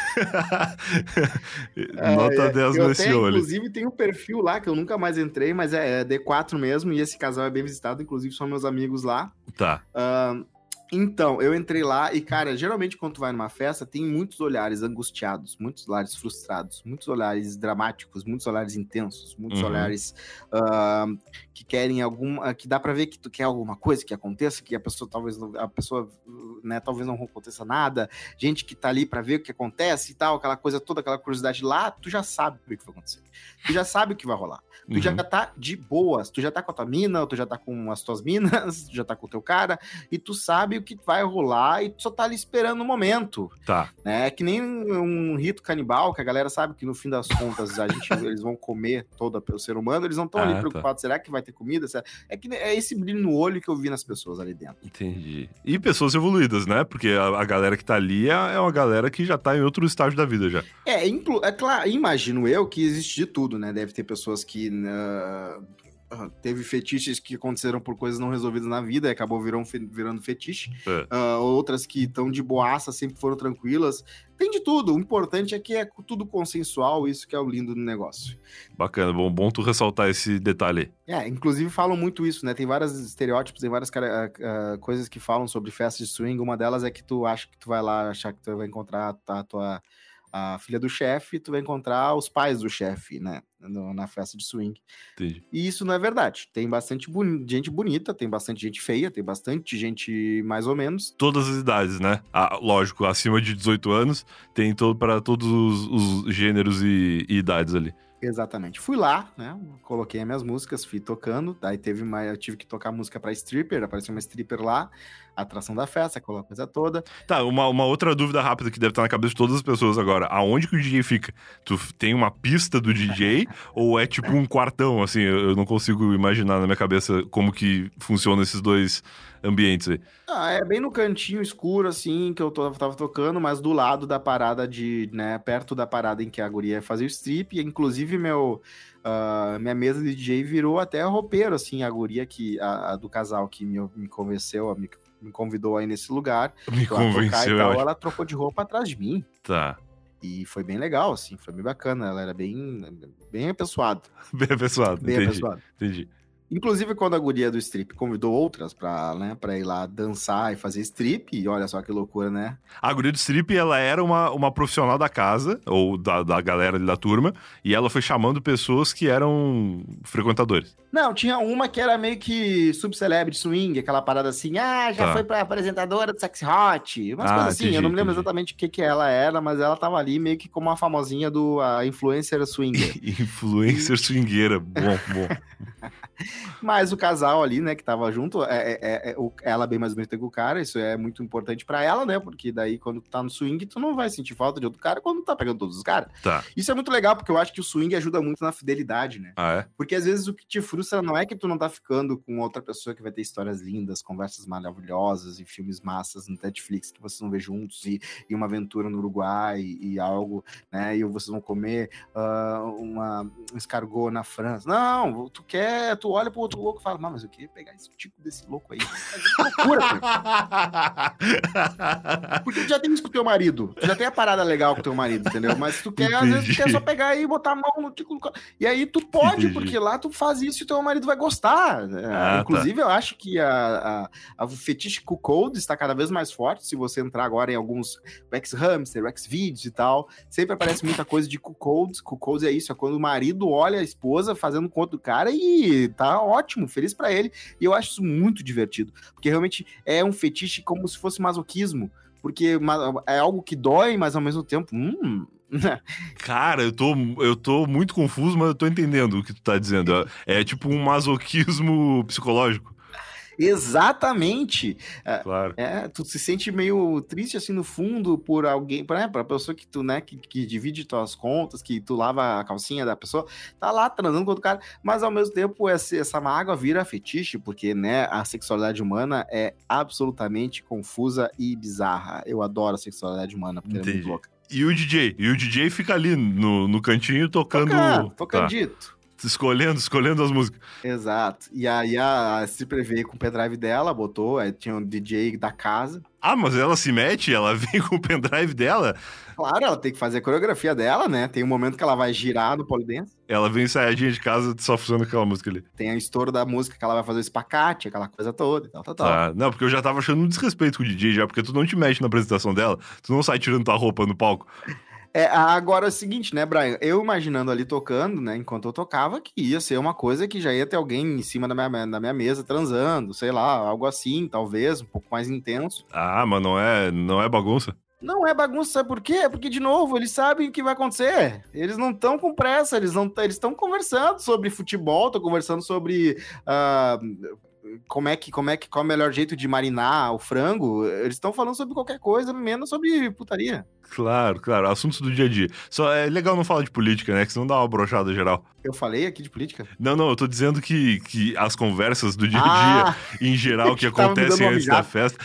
Nota 10 no SEO. Inclusive, tem um perfil lá que eu nunca mais entrei, mas é D4 mesmo, e esse casal é bem visitado, inclusive são meus amigos lá. Tá. Então, eu entrei lá e, cara, geralmente quando tu vai numa festa, tem muitos olhares angustiados, muitos olhares frustrados, muitos olhares dramáticos, muitos olhares intensos, muitos olhares que querem que dá pra ver que tu quer alguma coisa que aconteça, que a pessoa talvez não aconteça nada, gente que tá ali pra ver o que acontece e tal, aquela coisa toda, aquela curiosidade lá, tu já sabe o que vai acontecer. Tu já sabe o que vai rolar. Tu já tá de boas, tu já tá com a tua mina, tu já tá com as tuas minas, tu já tá com o teu cara, e tu sabe o que vai rolar e tu só tá ali esperando o momento. Tá. É que nem um rito canibal, que a galera sabe que no fim das contas eles vão comer todo o ser humano, eles não estão ali preocupados, será que vai ter comida? É que é esse brilho no olho que eu vi nas pessoas ali dentro. Entendi. E pessoas evoluídas, né? Porque a galera que tá ali é uma galera que já tá em outro estágio da vida já. É claro, imagino eu que existe de tudo, né? Deve ter pessoas que teve fetiches que aconteceram por coisas não resolvidas na vida e acabou virando fetiche. Outras que estão de boaça, sempre foram tranquilas. Tem de tudo. O importante é que é tudo consensual, isso que é o lindo do negócio. Bacana, bom tu ressaltar esse detalhe aí. Inclusive falam muito isso, né? Tem vários estereótipos, tem várias coisas que falam sobre festas de swing. Uma delas é que tu acha que tu vai lá, achar que tu vai encontrar a filha do chefe, tu vai encontrar os pais do chefe, né? Na festa de swing. Entendi. E isso não é verdade. Tem bastante gente bonita, tem bastante gente feia, tem bastante gente mais ou menos. Todas as idades, né? Lógico, acima de 18 anos, tem para todos os gêneros e idades ali. Exatamente. Fui lá, né? Coloquei as minhas músicas, fui tocando. Daí eu tive que tocar música pra stripper, apareceu uma stripper lá, a atração da festa, aquela coisa toda. Tá, uma outra dúvida rápida que deve estar na cabeça de todas as pessoas agora. Aonde que o DJ fica? Tu tem uma pista do DJ ou é tipo um quartão, assim? Eu não consigo imaginar na minha cabeça como que funcionam esses dois ambientes aí. É bem no cantinho escuro, assim, que eu tava tocando, mas do lado da parada perto da parada em que a guria fazia o strip, e inclusive minha mesa de DJ virou até roupeiro, assim, a guria a do casal que me convenceu, me convidou aí nesse lugar. Me convenceu, ela trocou de roupa atrás de mim. Tá. E foi bem legal, assim, foi bem bacana, ela era bem apessoada. Bem apessoado, entendi. Inclusive, quando a guria do strip convidou outras pra ir lá dançar e fazer strip, e olha só que loucura, né? A guria do strip, ela era uma profissional da casa, ou da galera ali da turma, e ela foi chamando pessoas que eram frequentadores. Não, tinha uma que era meio que subcelebrity swing, aquela parada assim, já foi pra apresentadora do Sexy Hot, umas coisas assim, eu não me lembro exatamente o que ela era, mas ela tava ali meio que como uma famosinha a influencer swinger. Influencer swingueira, bom. Mas o casal ali, né, que tava junto, ela bem mais bonita que o cara, isso é muito importante pra ela, né, porque daí quando tu tá no swing, tu não vai sentir falta de outro cara quando tá pegando todos os caras. Tá. Isso é muito legal, porque eu acho que o swing ajuda muito na fidelidade, né? Ah, é? Porque às vezes o que te frustra não é que tu não tá ficando com outra pessoa que vai ter histórias lindas, conversas maravilhosas e filmes massas no Netflix que vocês vão ver juntos, e uma aventura no Uruguai, e algo, né, e vocês vão comer um escargot na França. Não, tu olha pro outro louco e fala, mas eu queria pegar esse tipo desse louco aí. Que loucura, cara. Porque tu já tem isso com o teu marido, tu já tem a parada legal com o teu marido, entendeu? Mas tu quer, às vezes, tu quer só pegar e botar a mão no tico. E aí tu pode, porque lá tu faz isso e o teu marido vai gostar. Inclusive, eu acho que o fetiche cuckold está cada vez mais forte. Se você entrar agora em alguns X-Hamster, X-Videos e tal, sempre aparece muita coisa de cuckolds. Cuckolds é isso, é quando o marido olha a esposa fazendo conta do cara e tá ótimo, feliz pra ele. E eu acho isso muito divertido, porque realmente é um fetiche como se fosse masoquismo, porque é algo que dói, mas ao mesmo tempo... Cara, eu tô muito confuso, mas eu tô entendendo o que tu tá dizendo. É tipo um masoquismo psicológico. Exatamente. Claro. Tu se sente meio triste assim no fundo por alguém, pra pessoa que tu, né, que divide tuas contas, que tu lava a calcinha da pessoa, tá lá transando com outro cara, mas ao mesmo tempo essa mágoa vira fetiche, porque, né, a sexualidade humana é absolutamente confusa e bizarra. Eu adoro a sexualidade humana, porque ela é muito louca. E o DJ fica ali no cantinho tocando... Tocandito. Escolhendo as músicas. Exato. E aí a Stripper veio com o pendrive dela, botou, aí tinha um DJ da casa. Ah, mas ela se mete? Ela vem com o pendrive dela? Claro, ela tem que fazer a coreografia dela, né? Tem um momento que ela vai girar no polidense. Ela vem ensaiadinha de casa só fazendo aquela música ali. Tem a estouro da música que ela vai fazer o espacate, aquela coisa toda e tal. Tá. Não, porque eu já tava achando um desrespeito com o DJ já, porque tu não te mexe na apresentação dela, tu não sai tirando tua roupa no palco. Agora é o seguinte, né, Brian? Eu imaginando ali tocando, né, enquanto eu tocava, que ia ser uma coisa que já ia ter alguém em cima da minha mesa transando, sei lá, algo assim, talvez, um pouco mais intenso. Ah, mas não é bagunça? Não é bagunça, sabe por quê? Porque, de novo, eles sabem o que vai acontecer. Eles não estão com pressa, eles estão conversando sobre futebol, estão conversando sobre... qual é o melhor jeito de marinar o frango. Eles estão falando sobre qualquer coisa, menos sobre putaria. Claro, assuntos do dia a dia. Só é legal não falar de política, né? Que senão dá uma brochada geral. Eu falei aqui de política? Não, eu tô dizendo que as conversas do dia a dia, em geral, que acontecem antes da festa...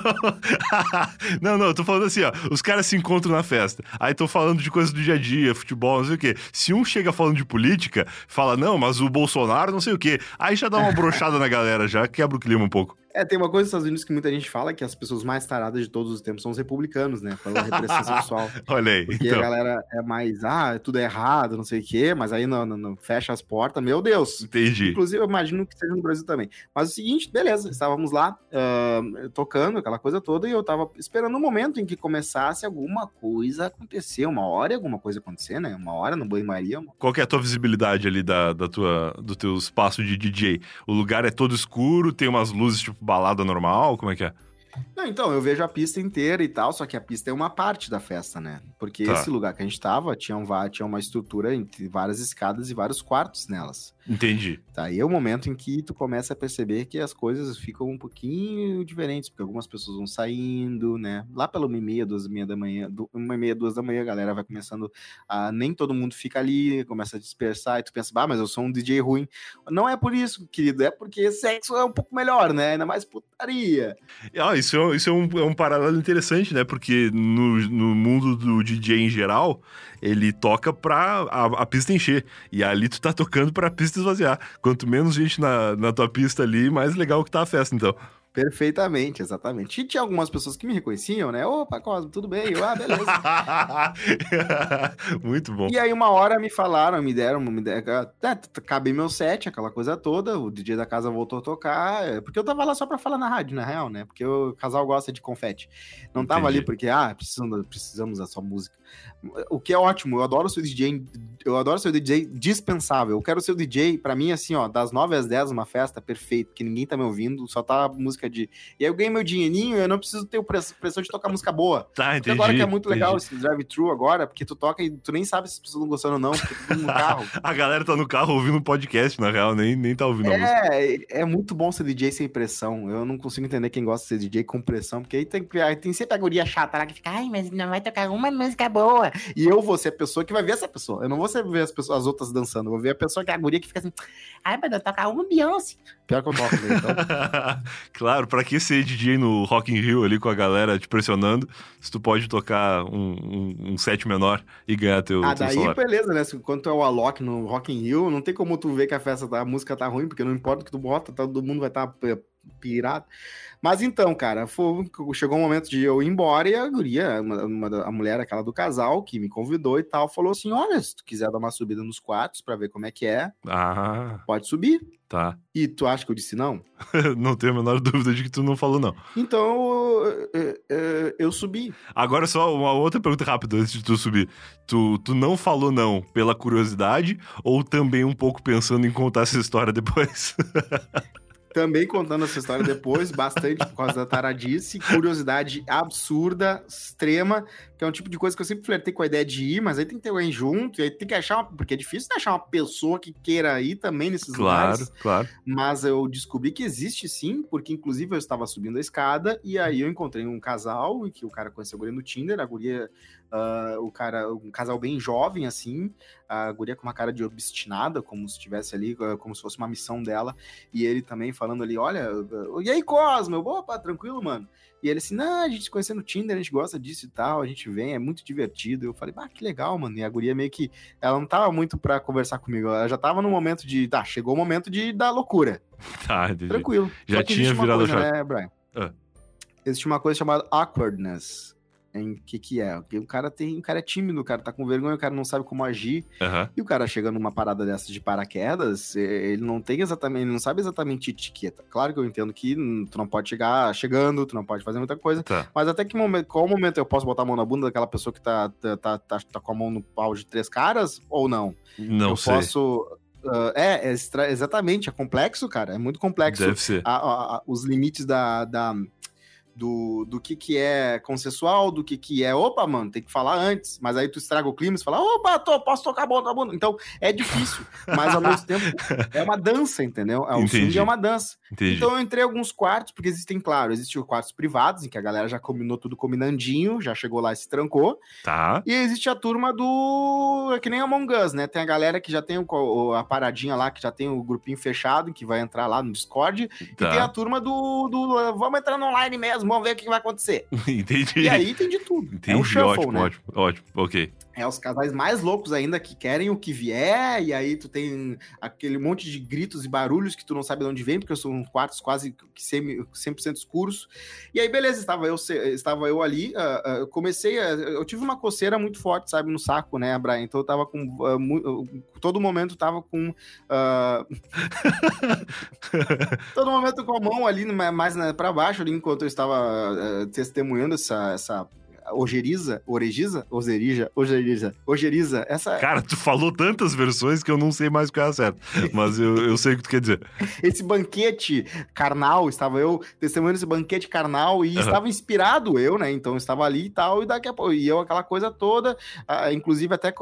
Não, eu tô falando assim, ó, os caras se encontram na festa, aí tô falando de coisas do dia a dia, futebol, não sei o quê. Se um chega falando de política, fala, não, mas o Bolsonaro não sei o quê, aí já dá uma brochada na galera, já quebra o clima um pouco. Tem uma coisa nos Estados Unidos que muita gente fala, que as pessoas mais taradas de todos os tempos são os republicanos, né? Pela repressão sexual. Olha aí, porque a galera é mais, tudo é errado, não sei o quê, mas aí não fecha as portas, meu Deus. Entendi. Inclusive, eu imagino que seja no Brasil também. Mas o seguinte, beleza, estávamos lá, tocando, aquela coisa toda, e eu tava esperando um momento em que começasse alguma coisa acontecer, uma hora alguma coisa acontecer, né? Uma hora no banho-maria. Qual que é a tua visibilidade ali do teu espaço de DJ? O lugar é todo escuro, tem umas luzes, tipo, balada normal? Como é que é? Não, então, eu vejo a pista inteira e tal, só que a pista é uma parte da festa, né? Porque esse lugar que a gente tava tinha uma estrutura entre várias escadas e vários quartos nelas. Entendi. Tá, aí é o momento em que tu começa a perceber que as coisas ficam um pouquinho diferentes, porque algumas pessoas vão saindo, né? Lá pela 1h30, 2h30 da manhã, 1h30, 2 da manhã, a galera vai começando nem todo mundo fica ali, começa a dispersar, e tu pensa, mas eu sou um DJ ruim. Não é por isso, querido, é porque sexo é um pouco melhor, né? Ainda mais putaria. Isso é um paralelo interessante, né? Porque no mundo do DJ em geral, ele toca pra a pista encher. E ali tu tá tocando pra pista esvaziar. Quanto menos gente na tua pista ali, mais legal que tá a festa, então. Perfeitamente, exatamente. E tinha algumas pessoas que me reconheciam, né? Opa, Cosmo, tudo bem? Eu, beleza. Muito bom. E aí uma hora me falaram, me deram, acabei meu set, aquela coisa toda, o DJ da casa voltou a tocar, porque eu tava lá só pra falar na rádio, na real, né? Porque o casal gosta de confete. Não tava ali porque, precisamos da sua música. O que é ótimo, eu adoro ser o DJ dispensável. Eu quero ser o DJ, pra mim, assim, ó, das 9 às 10, uma festa perfeita, que ninguém tá me ouvindo, só tá música música de... E aí eu ganhei meu dinheirinho e eu não preciso ter pressão de tocar música boa. Tá, entendi. Agora que é muito legal esse drive-thru agora, porque tu toca e tu nem sabe se as pessoas estão gostando ou não, porque tu tá no carro. A galera tá no carro ouvindo um podcast, na real, nem tá ouvindo a música. É muito bom ser DJ sem pressão. Eu não consigo entender quem gosta de ser DJ com pressão, porque aí tem sempre a guria chata lá que fica, ai, mas não vai tocar uma música boa. E eu vou ser a pessoa que vai ver essa pessoa. Eu não vou ver as outras dançando, eu vou ver a pessoa que é a guria que fica assim, ai, mas não tocar uma Beyoncé. Pior que eu toco, né? Então... Claro, pra que ser DJ no Rock in Rio ali com a galera te pressionando, se tu pode tocar um set menor e ganhar teu daí salário. Beleza, né? Quando tu é o Alok no Rock in Rio, não tem como tu ver que a música tá ruim, porque não importa o que tu bota, todo mundo vai estar pirado. Mas então, cara, chegou o momento de eu ir embora e a guria, a mulher, aquela do casal, que me convidou e tal, falou assim, olha, se tu quiser dar uma subida nos quartos pra ver como é que é, pode subir. Tá. E tu acha que eu disse não? Não tenho a menor dúvida de que tu não falou não. Então, eu subi. Agora só uma outra pergunta rápida antes de tu subir. Tu não falou não pela curiosidade ou também um pouco pensando em contar essa história depois? Também contando essa história depois, bastante por causa da taradice, curiosidade absurda, extrema, que é um tipo de coisa que eu sempre flertei com a ideia de ir, mas aí tem que ter alguém junto, e aí tem que achar, porque é difícil achar uma pessoa que queira ir também nesses lugares. Claro. Mas eu descobri que existe sim, porque inclusive eu estava subindo a escada, e aí eu encontrei um casal, e que o cara conheceu a guria no Tinder, a guria... um casal bem jovem, assim, a guria com uma cara de obstinada, como se estivesse ali, como se fosse uma missão dela, e ele também falando ali, olha, e aí, Cosmo? Opa, tranquilo, mano? E ele assim, não, a gente se conheceu no Tinder, a gente gosta disso e tal, a gente vem, é muito divertido. Eu falei, que legal, mano. E a guria meio que, ela não tava muito pra conversar comigo, ela já tava no momento de, chegou o momento da loucura. Tá, entendi. Tranquilo. Já tinha virado a chave. Né, Brian? Existe uma coisa chamada awkwardness. Em que é? O cara é tímido, o cara tá com vergonha, o cara não sabe como agir. E o cara chega numa parada dessas de paraquedas, ele não sabe exatamente etiqueta. Claro que eu entendo que tu não pode chegar chegando, tu não pode fazer muita coisa, mas até qual momento eu posso botar a mão na bunda daquela pessoa que tá com a mão no pau de 3 caras, ou não? Não sei. Eu posso... exatamente, é complexo, cara, é muito complexo. Deve ser. Os limites do que é consensual, do que é, opa, mano, tem que falar antes, mas aí tu estraga o clima e fala, opa, posso tocar a bunda, então é difícil, mas ao mesmo tempo é uma dança, entendeu? O swing é uma dança. Entendi. Então eu entrei em alguns quartos, porque existem quartos privados, em que a galera já combinou tudo combinandinho, já chegou lá e se trancou, e existe a turma é que nem Among Us, né, tem a galera que já tem a paradinha lá, que já tem o grupinho fechado, que vai entrar lá no Discord, e tem a turma do vamos entrar no online mesmo, vamos ver o que vai acontecer. Entendi. E aí tem de tudo. Entendi, é um shuffle, ótimo, ok. É os casais mais loucos ainda que querem o que vier, e aí tu tem aquele monte de gritos e barulhos que tu não sabe de onde vem, porque são quartos quase 100% escuros. E aí, beleza, estava eu ali, eu tive uma coceira muito forte, sabe, no saco, né, Brian? Então eu tava com... todo momento tava com... todo momento com a mão ali, mais pra baixo, ali, enquanto eu estava testemunhando essa ojeriza, essa... Cara, tu falou tantas versões que eu não sei mais o que é certo, mas eu sei o que tu quer dizer. Esse banquete carnal, estava eu testemunhando esse banquete carnal e estava inspirado eu, né, então eu estava ali e tal, e daqui a pouco, e eu aquela coisa toda, inclusive até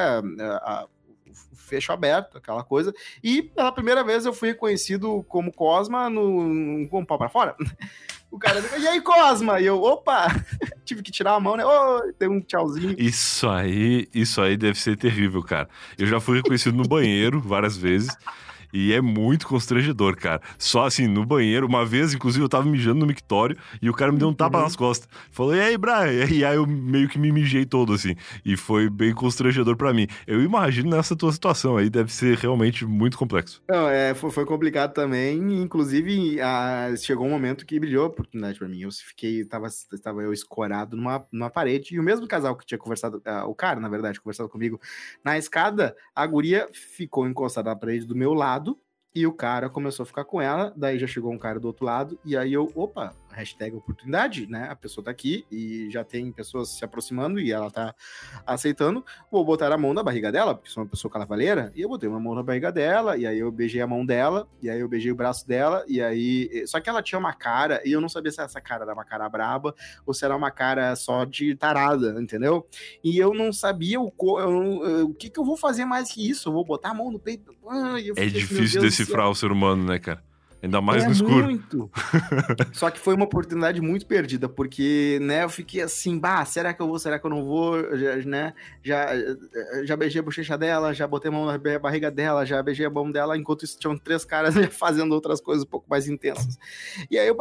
fecho aberto, aquela coisa, e pela primeira vez eu fui reconhecido como Cosma com o pau pra fora. O cara diz, e aí, Cosma? E eu, opa! Tive que tirar a mão, né? Dei um tchauzinho. Isso aí deve ser terrível, cara. Eu já fui reconhecido no banheiro várias vezes. E é muito constrangedor, cara. Só assim, no banheiro, uma vez, inclusive, eu tava mijando no mictório e o cara me deu um tapa nas costas. Falou, e aí, Brian? E aí eu meio que me mijei todo, assim. E foi bem constrangedor pra mim. Eu imagino nessa tua situação aí, deve ser realmente muito complexo. Não, foi complicado também. Inclusive, chegou um momento que brilhou a oportunidade pra mim. Estava eu escorado numa parede. E o mesmo casal que tinha conversado, o cara, na verdade, conversado comigo na escada, a guria ficou encostada na parede do meu lado. E o cara começou a ficar com ela, daí já chegou um cara do outro lado, e aí eu, hashtag oportunidade, né? A pessoa tá aqui e já tem pessoas se aproximando e ela tá aceitando. Vou botar a mão na barriga dela, porque sou uma pessoa cavalheira, e eu botei uma mão na barriga dela, e aí eu beijei a mão dela, e aí eu beijei o braço dela, e aí... Só que ela tinha uma cara, e eu não sabia se essa cara era uma cara braba, ou se era uma cara só de tarada, entendeu? E eu não sabia o que eu vou fazer mais que isso, eu vou botar a mão no peito... É difícil decifrar o ser humano, né, cara? Ainda mais no escuro. Muito. Só que foi uma oportunidade muito perdida, porque, né, eu fiquei assim, será que eu vou, será que eu não vou, né, já beijei a bochecha dela, já botei a mão na barriga dela, já beijei a mão dela, enquanto isso tinham 3 caras fazendo outras coisas um pouco mais intensas. E aí eu,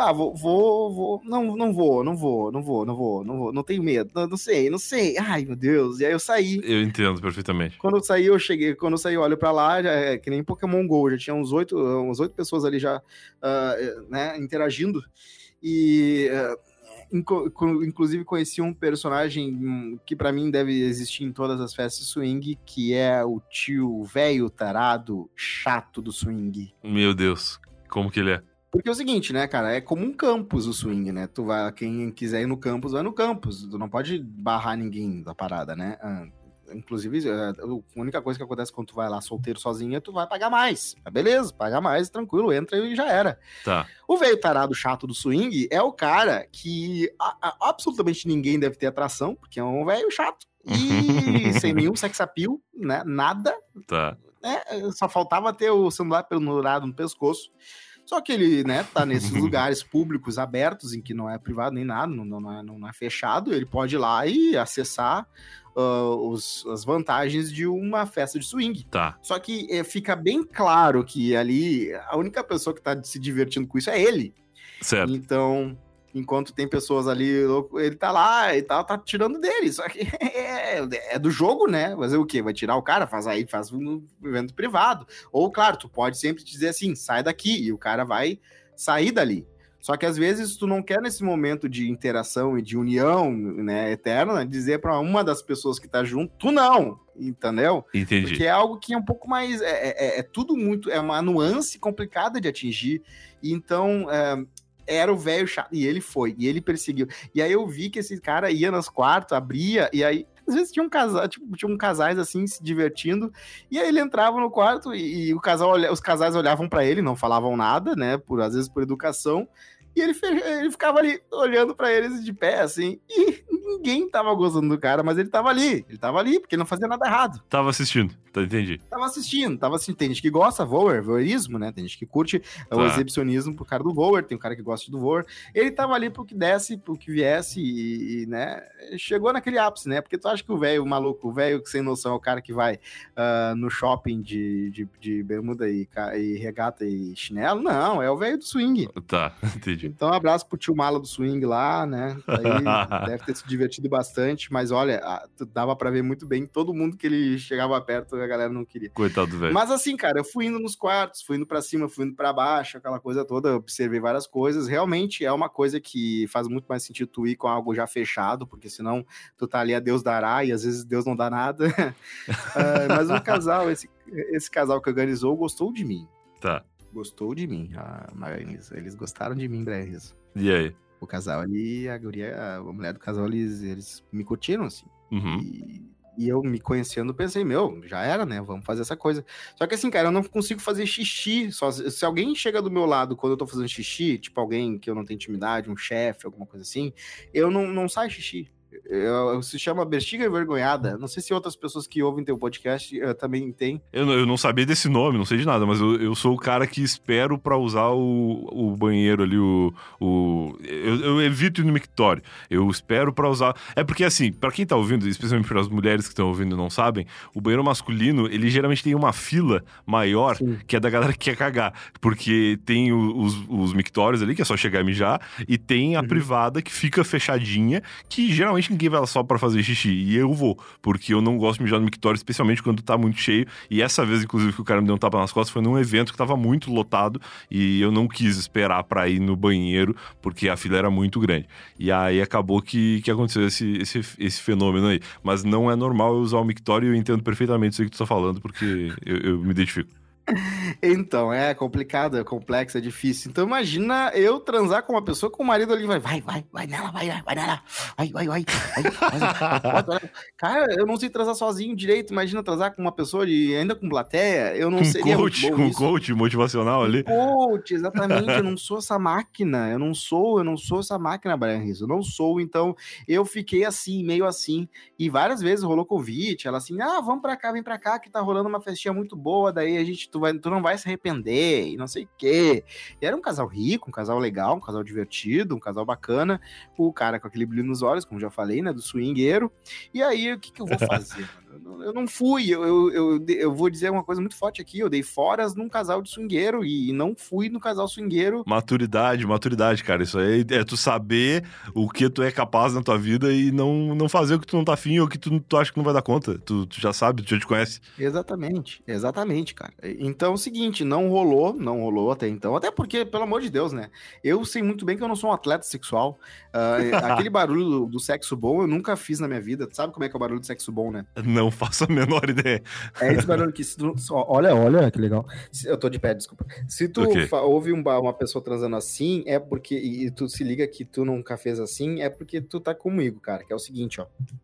não tenho medo, não sei, ai meu Deus, e aí eu saí. Eu entendo perfeitamente. Quando eu saí, eu olho pra lá, já, que nem Pokémon GO, já tinha uns 8 pessoas ali já, né, interagindo, e inclusive conheci um personagem que pra mim deve existir em todas as festas de swing, que é o tio velho tarado chato do swing. Meu Deus, como que ele é? Porque é o seguinte, né, cara, é como um campus o swing, né, tu vai, quem quiser ir no campus, vai no campus, tu não pode barrar ninguém da parada, né, inclusive, a única coisa que acontece quando tu vai lá solteiro sozinho é tu vai pagar mais. Beleza, paga mais, tranquilo, entra e já era. Tá. O velho tarado chato do swing é o cara que absolutamente ninguém deve ter atração, porque é um velho chato. E sem nenhum sex appeal, né? Nada. Tá. Né? Só faltava ter o celular pendurado no pescoço. Só que ele, né, tá nesses lugares públicos abertos, em que não é privado nem nada, não é fechado, ele pode ir lá e acessar as vantagens de uma festa de swing. Tá. Só que fica bem claro que ali a única pessoa que tá se divertindo com isso é ele. Certo. Então, enquanto tem pessoas ali, ele tá lá e tá tirando dele. Só que é do jogo, né? Fazer o quê? Vai tirar o cara? Faz um evento privado. Ou, claro, tu pode sempre dizer assim, sai daqui, e o cara vai sair dali. Só que às vezes tu não quer nesse momento de interação e de união, né, eterna, dizer pra uma das pessoas que tá junto, tu não, entendeu? Entendi. Porque é algo que é um pouco mais, é tudo muito, é uma nuance complicada de atingir, e então era o velho chato, e ele foi, e ele perseguiu, e aí eu vi que esse cara ia nos quartos, abria, e aí às vezes tinha tinha casais assim se divertindo, e aí ele entrava no quarto e os casais olhavam pra ele, não falavam nada, né, às vezes por educação, e ele ficava ali olhando pra eles de pé, assim, e ninguém tava gostando do cara, mas ele tava ali porque ele não fazia nada errado. Tava assistindo, entendi. Tava assistindo. Tem gente que gosta, voyeurismo, né? Tem gente que curte o exibicionismo pro cara do voyeur, tem um cara que gosta do voyeur. Ele tava ali pro que desse, pro que viesse e né, chegou naquele ápice, né? Porque tu acha que o velho maluco, o velho sem noção é o cara que vai no shopping de bermuda e regata e chinelo? Não, é o velho do swing. Tá, entendi. Então, um abraço pro tio Mala do swing lá, né? Aí deve ter se divertido bastante, mas olha, dava pra ver muito bem todo mundo que ele chegava perto, a galera não queria. Coitado do velho. Mas assim, cara, eu fui indo nos quartos, fui indo pra cima, fui indo pra baixo, aquela coisa toda, observei várias coisas. Realmente é uma coisa que faz muito mais sentido tu ir com algo já fechado, porque senão tu tá ali a Deus dará e às vezes Deus não dá nada. Mas o casal, esse casal que organizou, gostou de mim. Tá. Gostou de mim. Eles gostaram de mim, Breis. E aí? O casal ali, a mulher do casal, eles me curtiram, assim. Uhum. E eu me conhecendo, pensei, já era, né? Vamos fazer essa coisa. Só que assim, cara, eu não consigo fazer xixi. Se alguém chega do meu lado quando eu tô fazendo xixi, tipo alguém que eu não tenho intimidade, um chefe, alguma coisa assim, eu não saio xixi. Se chama bexiga envergonhada. Não sei se outras pessoas que ouvem teu podcast também têm. Eu não sabia desse nome, não sei de nada, mas eu sou o cara que espero pra usar o banheiro ali, eu evito ir no mictório. Eu espero pra usar. É porque assim, pra quem tá ouvindo, especialmente para as mulheres que estão ouvindo e não sabem, o banheiro masculino, ele geralmente tem uma fila maior, sim, que é da galera que quer cagar. Porque tem os mictórios ali, que é só chegar e mijar, e tem a privada que fica fechadinha, que geralmente ninguém vai lá só pra fazer xixi, e eu vou, porque eu não gosto de mijar no mictório, especialmente quando tá muito cheio, e essa vez, inclusive, que o cara me deu um tapa nas costas, foi num evento que tava muito lotado, e eu não quis esperar pra ir no banheiro, porque a fila era muito grande, e aí acabou que aconteceu esse fenômeno aí, mas não é normal eu usar o mictório, e eu entendo perfeitamente isso aí que tu tá falando, porque eu me identifico. Então, é complicado, é complexo, é difícil. Então, imagina eu transar com uma pessoa com o marido ali, vai nela, vai nela, vai. Cara, eu não sei transar sozinho direito, imagina transar com uma pessoa ainda com plateia, eu não seria muito bom nisso. Coach motivacional ali. Coach, exatamente, eu não sou essa máquina, eu não sou essa máquina, Brian Rizzo, eu não sou, então eu fiquei assim, meio assim, e várias vezes rolou convite, ela assim, vamos pra cá, vem pra cá, que tá rolando uma festinha muito boa, daí a gente, tu não vai se arrepender, e não sei o quê. E era um casal rico, um casal legal, um casal divertido, um casal bacana, o cara com aquele brilho nos olhos, como já falei, né, do swingueiro. E aí, o que eu vou fazer, mano? Eu não fui, eu vou dizer uma coisa muito forte aqui, eu dei foras num casal de swingueiro e não fui no casal swingueiro. Maturidade, cara, isso aí é tu saber o que tu é capaz na tua vida e não fazer o que tu não tá afim ou o que tu acha que não vai dar conta, tu já sabe, tu já te conhece. Exatamente, cara. Então é o seguinte, não rolou até então, até porque, pelo amor de Deus, né, eu sei muito bem que eu não sou um atleta sexual, aquele barulho do sexo bom eu nunca fiz na minha vida, tu sabe como é que é o barulho do sexo bom, né? Não faço a menor ideia. É esse barulho que olha que legal, eu tô de pé, desculpa. Se tu ouve uma pessoa transando assim, é porque, e tu se liga que tu nunca fez assim, é porque tu tá comigo, cara, que é o seguinte, ó.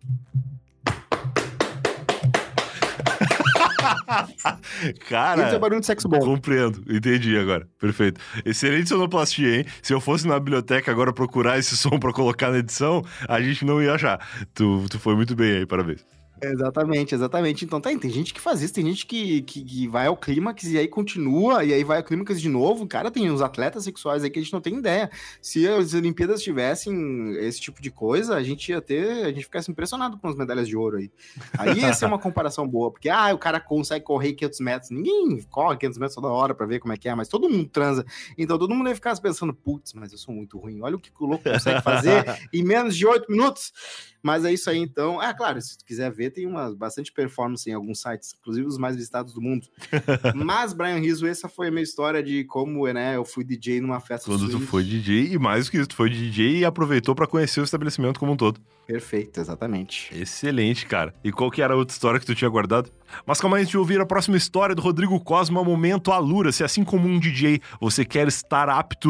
Cara, esse é barulho de sexo bom. Compreendo, entendi agora. Perfeito. Excelente sonoplastia, hein? Se eu fosse na biblioteca agora procurar esse som pra colocar na edição, a gente não ia achar. Tu foi muito bem aí, parabéns. Exatamente. Então tem gente que faz isso, tem gente que vai ao clímax e aí continua, e aí vai ao clímax de novo. Cara, tem uns atletas sexuais aí que a gente não tem ideia. Se as Olimpíadas tivessem esse tipo de coisa, a gente ficasse impressionado com as medalhas de ouro aí. Aí ia ser uma comparação boa, porque o cara consegue correr 500 metros. Ninguém corre 500 metros toda hora pra ver como é que é, mas todo mundo transa. Então todo mundo ia ficar pensando, putz, mas eu sou muito ruim. Olha o que o louco consegue fazer em menos de 8 minutos. Mas é isso aí, então. Claro, se tu quiser ver, tem bastante performance em alguns sites, inclusive os mais visitados do mundo. Mas, Brian Rizzo, essa foi a minha história de como, né, eu fui DJ numa festa. Quando tu foi DJ, e mais do que isso, tu foi DJ e aproveitou pra conhecer o estabelecimento como um todo. Perfeito, exatamente. Excelente, cara. E qual que era a outra história que tu tinha guardado? Mas calma aí, antes de ouvir a próxima história do Rodrigo Cosma, momento Alura. Se assim como um DJ, você quer estar apto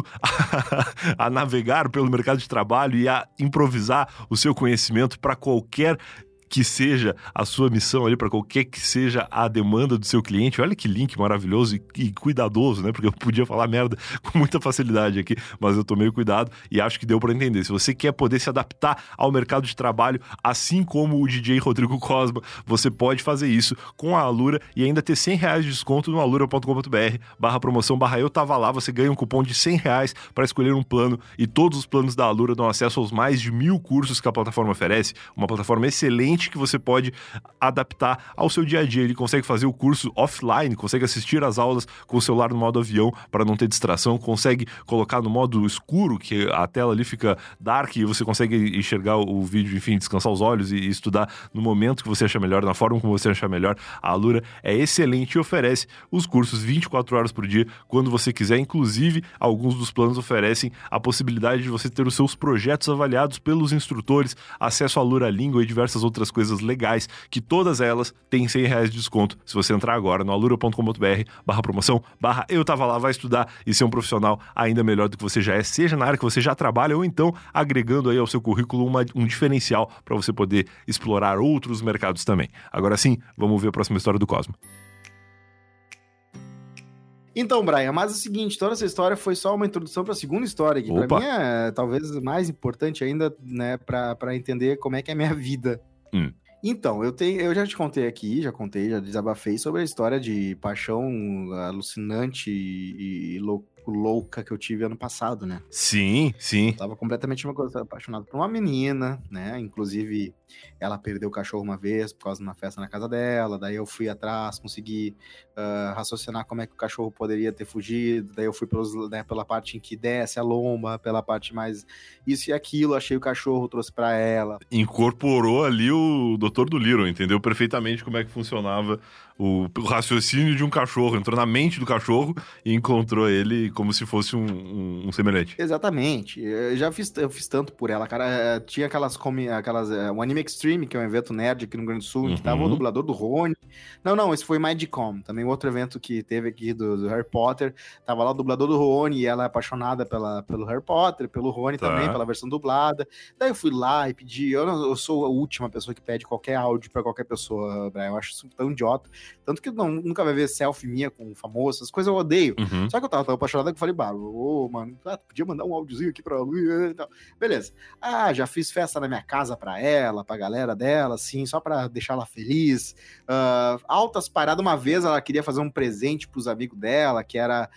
a navegar pelo mercado de trabalho e a improvisar o seu conhecimento para qualquer que seja a sua missão ali, para qualquer que seja a demanda do seu cliente. Olha que link maravilhoso e cuidadoso, né? Porque eu podia falar merda com muita facilidade aqui, mas eu tomei cuidado e acho que deu para entender. Se você quer poder se adaptar ao mercado de trabalho, assim como o DJ Rodrigo Cosma, você pode fazer isso com a Alura e ainda ter R$100 de desconto no alura.com.br/promoção/eu tava lá. Você ganha um cupom de R$100 para escolher um plano e todos os planos da Alura dão acesso aos mais de 1.000 cursos que a plataforma oferece. Uma plataforma excelente que você pode adaptar ao seu dia a dia. Ele consegue fazer o curso offline, consegue assistir às aulas com o celular no modo avião para não ter distração, consegue colocar no modo escuro, que a tela ali fica dark e você consegue enxergar o vídeo, enfim, descansar os olhos e estudar no momento que você achar melhor, na forma como você achar melhor. A Alura é excelente e oferece os cursos 24 horas por dia, quando você quiser. Inclusive, alguns dos planos oferecem a possibilidade de você ter os seus projetos avaliados pelos instrutores, acesso à Alura Língua e diversas outras coisas legais, que todas elas têm R$100 de desconto. Se você entrar agora no alura.com.br/promoção/eu tava lá, vai estudar e ser um profissional ainda melhor do que você já é, seja na área que você já trabalha ou então agregando aí ao seu currículo um diferencial para você poder explorar outros mercados também. Agora sim, vamos ver a próxima história do Cosmo. Então, Brian, mas é o seguinte, toda essa história foi só uma introdução para a segunda história, que para mim é talvez mais importante ainda, né, para entender como é que é a minha vida. Então, eu já te contei aqui, já desabafei sobre a história de paixão alucinante e louca que eu tive ano passado, né? Sim. Eu tava completamente apaixonado por uma menina, né? Inclusive, ela perdeu o cachorro uma vez por causa de uma festa na casa dela, daí eu fui atrás, consegui raciocinar como é que o cachorro poderia ter fugido, daí eu fui pela parte em que desce a lomba, pela parte mais isso e aquilo, achei o cachorro, trouxe pra ela. Incorporou ali o Dr. Dolittle, entendeu perfeitamente como é que funcionava o raciocínio de um cachorro, entrou na mente do cachorro e encontrou ele como se fosse um semelhante. Exatamente, eu fiz tanto por ela, cara, tinha um anime Anime Extreme, que é um evento nerd aqui no Rio Grande do Sul, que tava o dublador do Rony. Não, esse foi Mindcom, também outro evento que teve aqui do Harry Potter. Tava lá o dublador do Rony, e ela é apaixonada pelo Harry Potter, pelo Rony também, pela versão dublada. Daí eu fui lá e pedi, eu sou a última pessoa que pede qualquer áudio pra qualquer pessoa, Brian. Eu acho isso tão idiota. Tanto que nunca vai ver selfie minha com famoso, essas coisas eu odeio. Só que eu tava tão apaixonado que eu falei, mano, podia mandar um áudiozinho aqui pra Luia e tal. Beleza. Já fiz festa na minha casa pra ela, pra galera dela, assim, só pra deixar ela feliz. Altas paradas. Uma vez ela queria fazer um presente pros amigos dela, que era...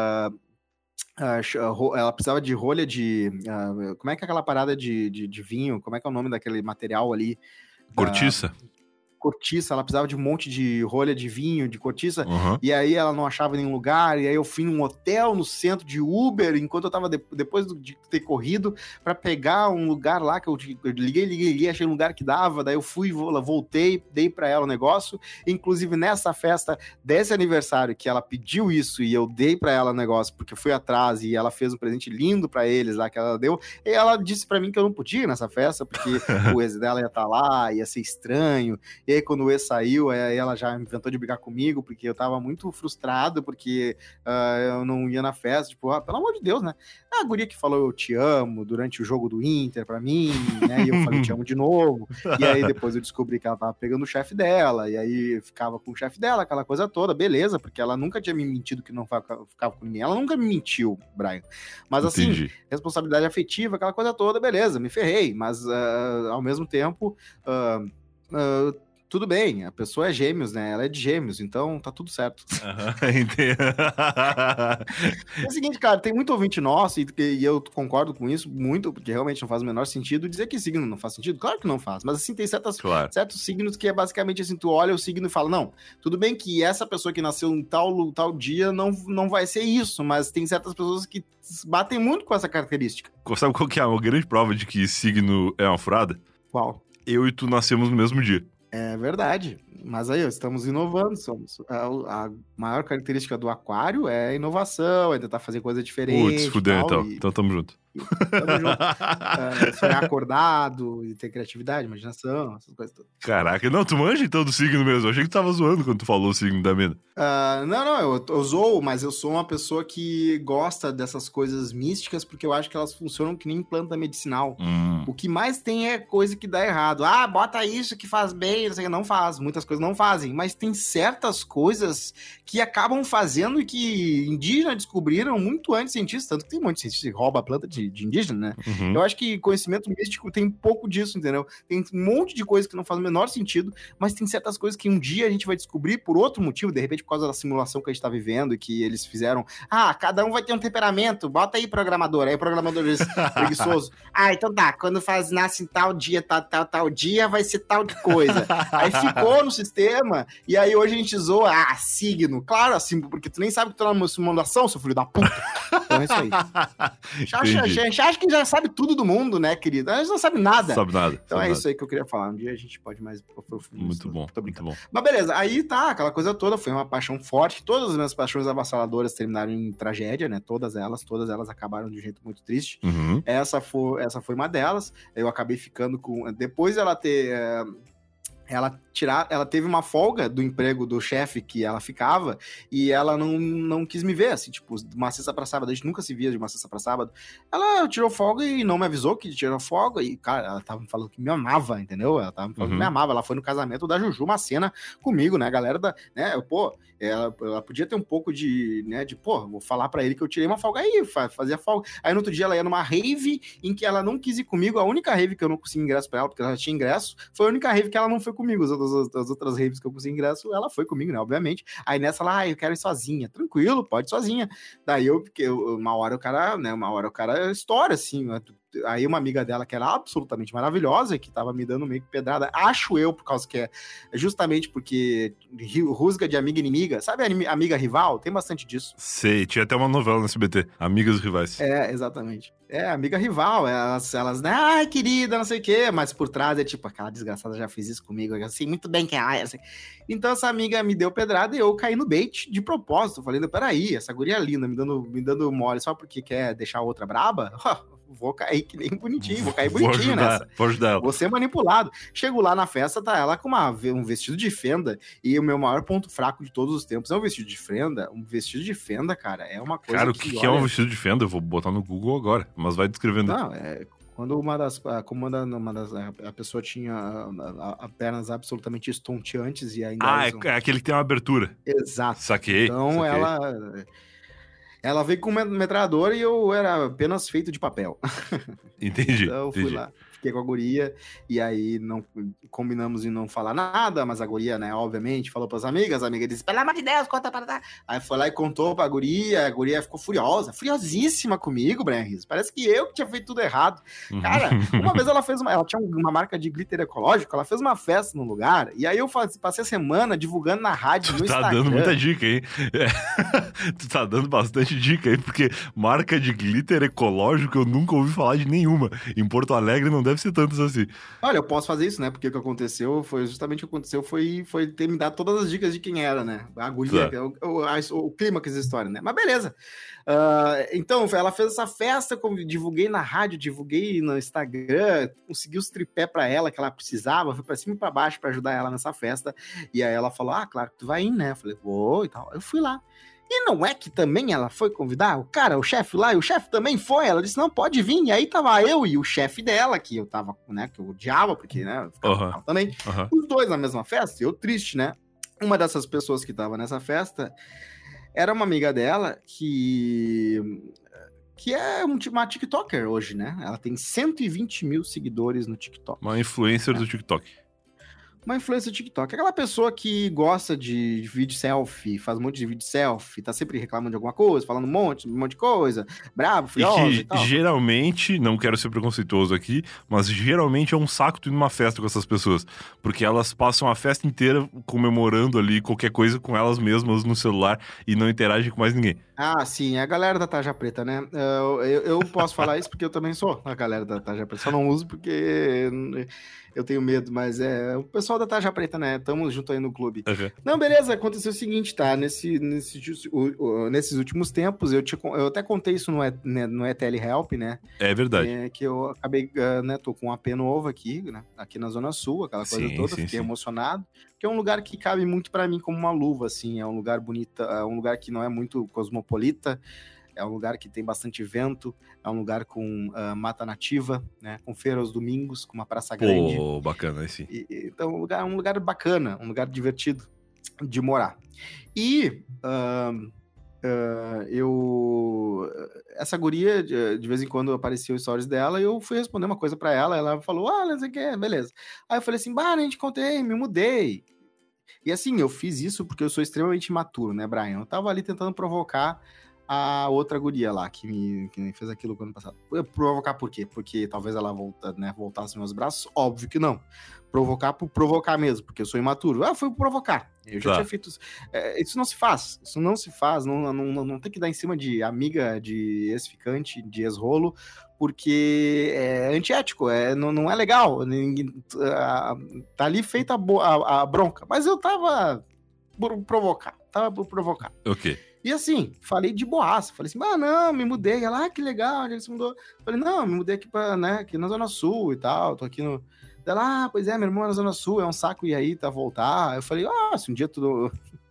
ela precisava de rolha de... como é que é aquela parada de vinho? Como é que é o nome daquele material ali? Cortiça? Cortiça, ela precisava de um monte de rolha de vinho, de cortiça, e aí ela não achava nenhum lugar, e aí eu fui num hotel no centro de Uber, enquanto eu tava depois de ter corrido, pra pegar um lugar lá, que eu liguei, achei um lugar que dava, daí eu fui, voltei, dei pra ela o negócio, inclusive nessa festa desse aniversário, que ela pediu isso, e eu dei pra ela o negócio, porque eu fui atrás, e ela fez um presente lindo pra eles lá, que ela deu, e ela disse pra mim que eu não podia ir nessa festa, porque o ex dela ia estar lá, ia ser estranho, e aí, quando o ex saiu, aí ela já inventou de brigar comigo, porque eu tava muito frustrado, porque eu não ia na festa, tipo, pelo amor de Deus, né? A guria que falou eu te amo durante o jogo do Inter pra mim, né? E eu falei te amo de novo. E aí depois eu descobri que ela tava pegando o chefe dela, e aí ficava com o chefe dela, aquela coisa toda, beleza, porque ela nunca tinha me mentido que não ficava com ninguém. Ela nunca me mentiu, Brian. Mas assim, responsabilidade afetiva, aquela coisa toda, beleza, me ferrei. Mas ao mesmo tempo... tudo bem, a pessoa é gêmeos, né? Ela é de gêmeos, então tá tudo certo. É o seguinte, cara, tem muito ouvinte nosso, e eu concordo com isso muito, porque realmente não faz o menor sentido dizer que signo não faz sentido. Claro que não faz, mas assim, tem certos signos que é basicamente assim, tu olha o signo e fala, não, tudo bem que essa pessoa que nasceu em tal dia não vai ser isso, mas tem certas pessoas que batem muito com essa característica. Sabe qual que é uma grande prova de que signo é uma furada? Qual? Eu e tu nascemos no mesmo dia. É verdade, mas aí estamos inovando, a maior característica do aquário é a inovação, é tentar fazer coisa diferente. Putz, fudeu então tamo junto. Tamo junto. Sonhar acordado e ter criatividade, imaginação, essas coisas todas. Caraca, não, tu manja então do signo mesmo, eu achei que tu tava zoando quando tu falou o signo da mina. Não, eu zoo, mas eu sou uma pessoa que gosta dessas coisas místicas, porque eu acho que elas funcionam que nem planta medicinal. O que mais tem é coisa que dá errado. Bota isso que faz bem, não faz, muitas coisas não fazem, mas tem certas coisas que acabam fazendo e que indígenas descobriram muito antes de cientistas, tanto que tem um monte de cientista que rouba a planta de indígena, né? Eu acho que conhecimento místico tem pouco disso, entendeu? Tem um monte de coisa que não faz o menor sentido, mas tem certas coisas que um dia a gente vai descobrir por outro motivo, de repente por causa da simulação que a gente tá vivendo e que eles fizeram. Cada um vai ter um temperamento, bota aí programador. Aí o programador diz, preguiçoso. Então tá, quando nasce em tal dia, tal dia, vai ser tal de coisa. Aí ficou no sistema, e aí hoje a gente zoa, signo. Claro, assim, porque tu nem sabe que tu tá numa simulação, seu filho da puta. Então é isso aí. A gente acha que já sabe tudo do mundo, né, querido? A gente não sabe nada. Sabe nada. Então é isso aí que eu queria falar. Um dia a gente pode mais aprofundar. Muito bom, muito bom. Mas beleza, aí tá, aquela coisa toda, foi uma paixão forte. Todas as minhas paixões avassaladoras terminaram em tragédia, né? Todas elas acabaram de um jeito muito triste. Essa foi uma delas. Eu acabei ficando com... Depois ela ter... Ela teve uma folga do emprego do chefe que ela ficava e ela não quis me ver, assim, tipo, de uma sexta pra sábado, a gente nunca se via de uma sexta pra sábado. Ela tirou folga e não me avisou que tirou folga e, cara, ela tava me falando que me amava, entendeu? Ela tava me falando que me amava, ela foi no casamento da Juju, uma cena comigo, né, a galera né, ela podia ter um pouco de, né, vou falar pra ele que eu tirei uma folga aí, fazia folga. Aí no outro dia ela ia numa rave em que ela não quis ir comigo, a única rave que eu não consegui ingresso pra ela, porque ela já tinha ingresso, foi a única rave que ela não foi comigo, as outras raves que eu consegui ingresso, ela foi comigo, né, obviamente. Aí nessa lá, eu quero ir sozinha, tranquilo, pode ir sozinha. Daí porque uma hora o cara estoura, assim, né? Aí uma amiga dela que era absolutamente maravilhosa, que tava me dando meio que pedrada, acho eu, por causa que é justamente porque rusga de amiga inimiga, sabe amiga rival? Tem bastante disso. Sei, tinha até uma novela no SBT, Amigas Rivais. Exatamente. Amiga rival, elas, né, ai, querida, não sei o quê, mas por trás é tipo, aquela desgraçada já fez isso comigo, eu sei muito bem quem é essa. Então essa amiga me deu pedrada e eu caí no bait de propósito, falei, peraí, essa guria linda me dando mole só porque quer deixar a outra braba? vou cair que nem bonitinho, vou cair bonitinho nessa. Vou ajudar ela. Vou ser manipulado. Chego lá na festa, tá ela com um vestido de fenda, e o meu maior ponto fraco de todos os tempos é um vestido de fenda. Um vestido de fenda, cara, é uma coisa. Cara, o que é um vestido de fenda? Eu vou botar no Google agora, mas vai descrevendo. Não, quando a pessoa tinha pernas absolutamente estonteantes e ainda... é aquele que tem uma abertura. Exato. Saquei. Então ela veio com uma metralhadora e eu era apenas feito de papel. Entendi. Então eu fui lá, fiquei com a guria, e aí não combinamos em não falar nada, mas a guria, né, obviamente, falou pras amigas, a amiga disse, pelo amor de Deus, conta para dar. Aí foi lá e contou pra guria, a guria ficou furiosíssima comigo, Brian Rizzo. Parece que eu que tinha feito tudo errado. Cara, uma vez ela tinha uma marca de glitter ecológico, ela fez uma festa num lugar, e aí eu passei a semana divulgando na rádio, no Instagram. Tá dando muita dica, hein? Tu tá dando bastante dica aí, porque marca de glitter ecológico eu nunca ouvi falar de nenhuma. Em Porto Alegre não deve ser tantos assim. Olha, eu posso fazer isso, né? Porque o que aconteceu foi ter me dado todas as dicas de quem era, né? A guria, o clímax da história, né? Mas beleza. Então, ela fez essa festa, divulguei na rádio, divulguei no Instagram, consegui os tripé pra ela que ela precisava, fui pra cima e pra baixo pra ajudar ela nessa festa. E aí ela falou, claro que tu vai ir, né? Eu falei, vou e tal. Eu fui lá. E não é que também ela foi convidar o chefe lá, e o chefe também foi, ela disse, não, pode vir, e aí tava eu e o chefe dela, que eu tava, né, que eu odiava, porque, né, eu ficava também, os dois na mesma festa, eu triste, né, uma dessas pessoas que tava nessa festa, era uma amiga dela, que é uma TikToker hoje, né, ela tem 120 mil seguidores no TikTok. Uma influencer do TikTok. Uma influência do TikTok. Aquela pessoa que gosta de vídeo selfie, faz um monte de vídeo selfie, tá sempre reclamando de alguma coisa, falando um monte de coisa, bravo, furioso e tal. Geralmente, não quero ser preconceituoso aqui, mas geralmente é um saco tu ir numa festa com essas pessoas. Porque elas passam a festa inteira comemorando ali qualquer coisa com elas mesmas no celular e não interagem com mais ninguém. Ah, sim, é a galera da Tarja Preta, né? Eu posso falar isso porque eu também sou a galera da Tarja Preta. Só não uso porque eu tenho medo, mas o pessoal da Tarja Preta, né? Tamo junto aí no clube. Uhum. Não, beleza, aconteceu o seguinte, tá? Nesses últimos tempos, eu até contei isso no ETL Help, né? É verdade. Que eu acabei, né? Tô com um AP novo aqui, né? Aqui na Zona Sul, aquela coisa toda. Fiquei emocionado. Que é um lugar que cabe muito pra mim como uma luva, assim. É um lugar bonito, é um lugar que não é muito cosmopolita. É um lugar que tem bastante vento, é um lugar com mata nativa, né? Com feira aos domingos, com uma praça grande. Pô, bacana esse. Então, é um lugar bacana, um lugar divertido de morar. E essa guria, de vez em quando apareceu stories dela, e eu fui responder uma coisa pra ela, ela falou, não sei o que, beleza. Aí eu falei assim, nem te contei, me mudei. E assim, eu fiz isso porque eu sou extremamente imaturo, né, Brian? Eu tava ali tentando provocar a outra guria lá, que me fez aquilo no ano passado. Provocar por quê? Porque talvez ela voltasse meus braços? Óbvio que não. Provocar por provocar mesmo, porque eu sou imaturo. Fui provocar. Eu já tinha feito isso. Isso não se faz. Isso não se faz. Não tem que dar em cima de amiga, de ex-ficante, de ex-rolo, porque é antiético, não é legal. Tá ali feita a bronca. Mas eu tava por provocar. Ok. E assim, falei de boaça, falei assim, não, me mudei. Ela, que legal, onde ele se mudou? Falei, não, me mudei aqui, aqui na Zona Sul e tal, tô aqui no... Ela, pois é, meu irmão é na Zona Sul, é um saco ir aí, voltar. Eu falei, se um dia tu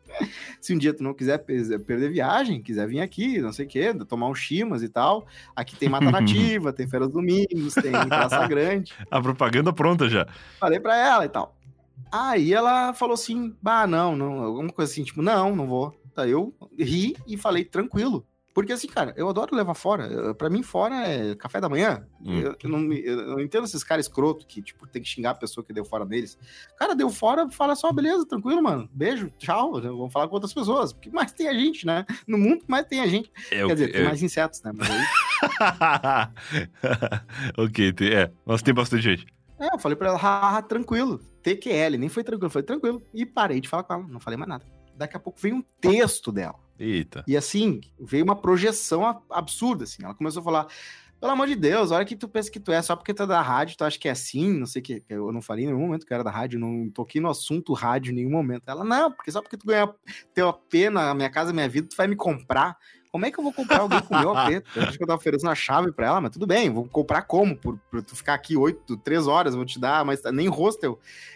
não quiser perder viagem, quiser vir aqui, não sei o quê, tomar um chimas e tal, aqui tem mata nativa, tem feiras domingos, tem praça grande. A propaganda pronta já. Falei pra ela e tal. Aí ela falou assim, não, alguma coisa assim, tipo, não vou. Tá, eu ri e falei tranquilo. Porque assim, cara, eu adoro levar fora. Pra mim, fora é café da manhã. Eu não entendo esses caras escroto que, tipo, tem que xingar a pessoa que deu fora deles. Cara, deu fora, fala só, beleza, tranquilo, mano. Beijo, tchau. Vamos falar com outras pessoas. Porque mais tem a gente, né? No mundo, mais tem a gente. Quer dizer, tem mais insetos, né? Mas aí... Ok, mas tem bastante gente. Eu falei pra ela, tranquilo. TQL, nem foi tranquilo, foi tranquilo. E parei de falar com ela, não falei mais nada. Daqui a pouco veio um texto dela. Eita. E assim, veio uma projeção absurda, assim. Ela começou a falar, pelo amor de Deus, a hora que tu pensa que tu é só porque tu é da rádio, tu acha que é assim, não sei o que. Eu não falei em nenhum momento que eu era da rádio, não toquei no assunto rádio em nenhum momento. Ela, não, porque só porque tu ganha teu AP na Minha Casa Minha Vida, tu vai me comprar. como é que eu vou comprar alguém com o meu AP? Eu acho que eu tava oferecendo a chave pra ela, mas tudo bem, vou comprar como? Por tu ficar aqui 3 horas, vou te dar, mas nem hostel.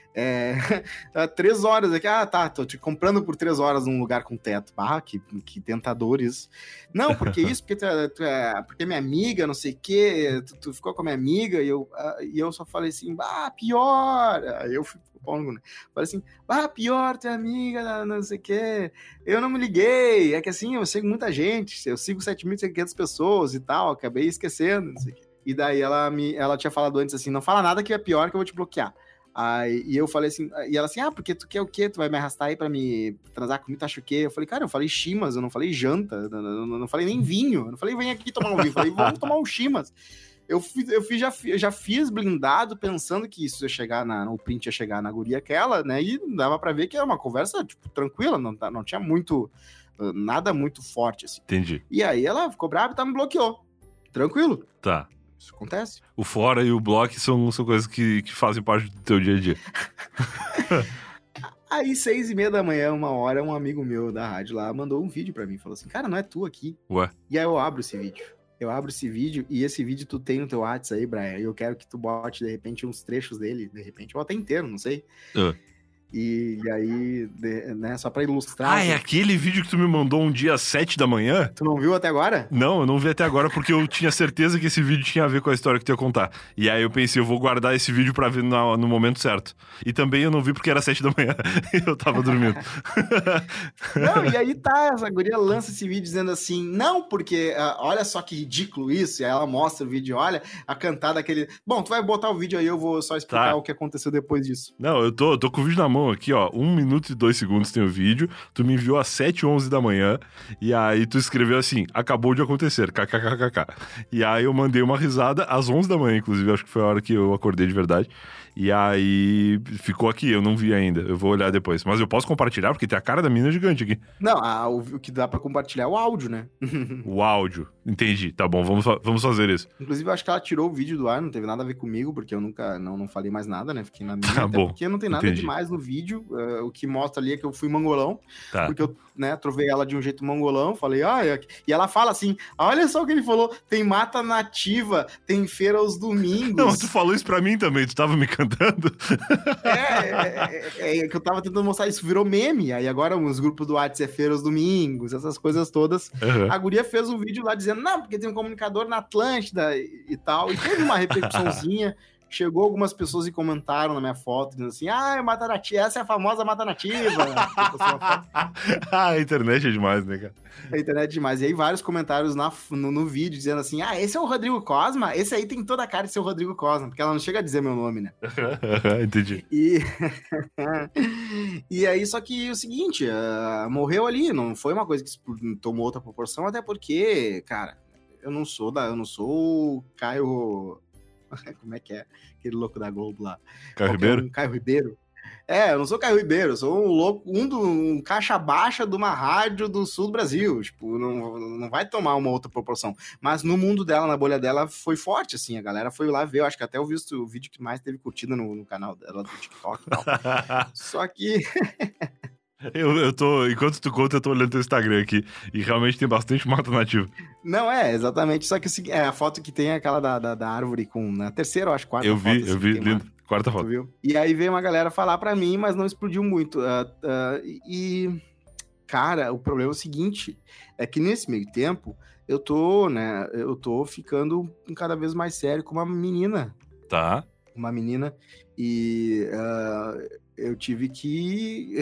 3 horas aqui, tô te comprando por 3 horas num lugar com teto. Que tentador isso. Não, porque isso, porque minha amiga, não sei o quê, tu ficou com a minha amiga, e eu só falei assim, pior. Aí eu fui falei assim, pior, tua amiga, não sei o quê. Eu não me liguei, é que assim, eu sigo muita gente, eu sigo 7.500 pessoas e tal, acabei esquecendo, não sei o quê. E daí ela tinha falado antes assim, não fala nada que é pior que eu vou te bloquear. E eu falei assim, e ela assim, porque tu quer o quê? Tu vai me arrastar aí pra me transar comigo, tu acha o quê? Eu falei, cara, eu falei chimas, eu não falei janta, eu não falei nem vinho, eu não falei vem aqui tomar um vinho, eu falei, vamos tomar um chimas. Já fiz blindado pensando que isso ia chegar o print ia chegar na guria aquela, né, e dava pra ver que era uma conversa, tipo, tranquila, não tinha nada muito forte, assim. Entendi. E aí ela ficou brava e me bloqueou. Tranquilo. Tá. Isso acontece. O fora e o bloco são coisas que fazem parte do teu dia a dia. Aí, 6:30 da manhã, 1h, um amigo meu da rádio lá mandou um vídeo pra mim. Falou assim, cara, não é tu aqui. Ué? E aí eu abro esse vídeo. E esse vídeo tu tem no teu WhatsApp aí, Brian. E eu quero que tu bote, de repente, uns trechos dele. De repente, ou até inteiro, não sei. E aí, né, só pra ilustrar... é aquele vídeo que tu me mandou um dia às 7 da manhã? Tu não viu até agora? Não, eu não vi até agora porque eu tinha certeza que esse vídeo tinha a ver com a história que tu ia contar. E aí eu pensei, eu vou guardar esse vídeo pra ver no momento certo. E também eu não vi porque era 7 da manhã e eu tava dormindo. Não, e aí essa guria lança esse vídeo dizendo assim, não, porque olha só que ridículo isso. E aí ela mostra o vídeo, olha a cantada aquele... Bom, tu vai botar o vídeo aí, eu vou só explicar o que aconteceu depois disso. Não, eu tô com o vídeo na mão aqui, ó, 1 minuto e 2 segundos tem o vídeo, tu me enviou às 7h11 da manhã, e aí tu escreveu assim, acabou de acontecer, kkkk. E aí eu mandei uma risada às 11 da manhã, inclusive, acho que foi a hora que eu acordei de verdade. E aí ficou aqui, eu não vi ainda, eu vou olhar depois. Mas eu posso compartilhar, porque tem a cara da mina gigante aqui. Não, o que dá pra compartilhar é o áudio, né? O áudio, entendi, tá bom, vamos fazer isso. Inclusive, eu acho que ela tirou o vídeo do ar, não teve nada a ver comigo, porque eu nunca, não falei mais nada, né? Fiquei na minha, tá bom, porque não tem nada demais no vídeo. O que mostra ali é que eu fui mangolão, porque eu, né, trovei ela de um jeito mangolão, falei, e ela fala assim, olha só o que ele falou, tem mata nativa, tem feira aos domingos. Não, tu falou isso pra mim também, tu tava me cantando. É que eu tava tentando mostrar, isso virou meme, aí agora os grupos do WhatsApp é feira aos domingos, essas coisas todas. A guria fez um vídeo lá dizendo, não, porque tem um comunicador na Atlântida e tal, e teve uma repercussãozinha. Chegou algumas pessoas e comentaram na minha foto, dizendo assim, Mata Nativa, essa é a famosa Mata Nativa. A internet é demais, né, cara? A internet é demais. E aí vários comentários no vídeo dizendo assim, esse é o Rodrigo Cosma? Esse aí tem toda a cara de ser o Rodrigo Cosma, porque ela não chega a dizer meu nome, né? Entendi. E aí, só que o seguinte, morreu ali, não foi uma coisa que tomou outra proporção, até porque, cara, eu não sou o Caio... Como é que é? Aquele louco da Globo lá. Caio Ribeiro? Caio Ribeiro. Eu não sou Caio Ribeiro, eu sou um louco, um caixa baixa de uma rádio do sul do Brasil. Tipo, não vai tomar uma outra proporção. Mas no mundo dela, na bolha dela, foi forte, assim. A galera foi lá ver, eu acho que até eu vi o vídeo que mais teve curtida no canal dela, do TikTok e tal. Só que... Enquanto tu conta, eu tô olhando teu Instagram aqui. E realmente tem bastante mata nativa. Não, exatamente. Só que a foto que tem é aquela da árvore com... Na terceira, eu acho, quarta foto. Eu vi, lindo. Quarta foto. Viu? E aí veio uma galera falar pra mim, mas não explodiu muito. Cara, o problema é o seguinte, é que nesse meio tempo, eu tô ficando cada vez mais sério com uma menina. Tá. Uma menina, e... eu tive que...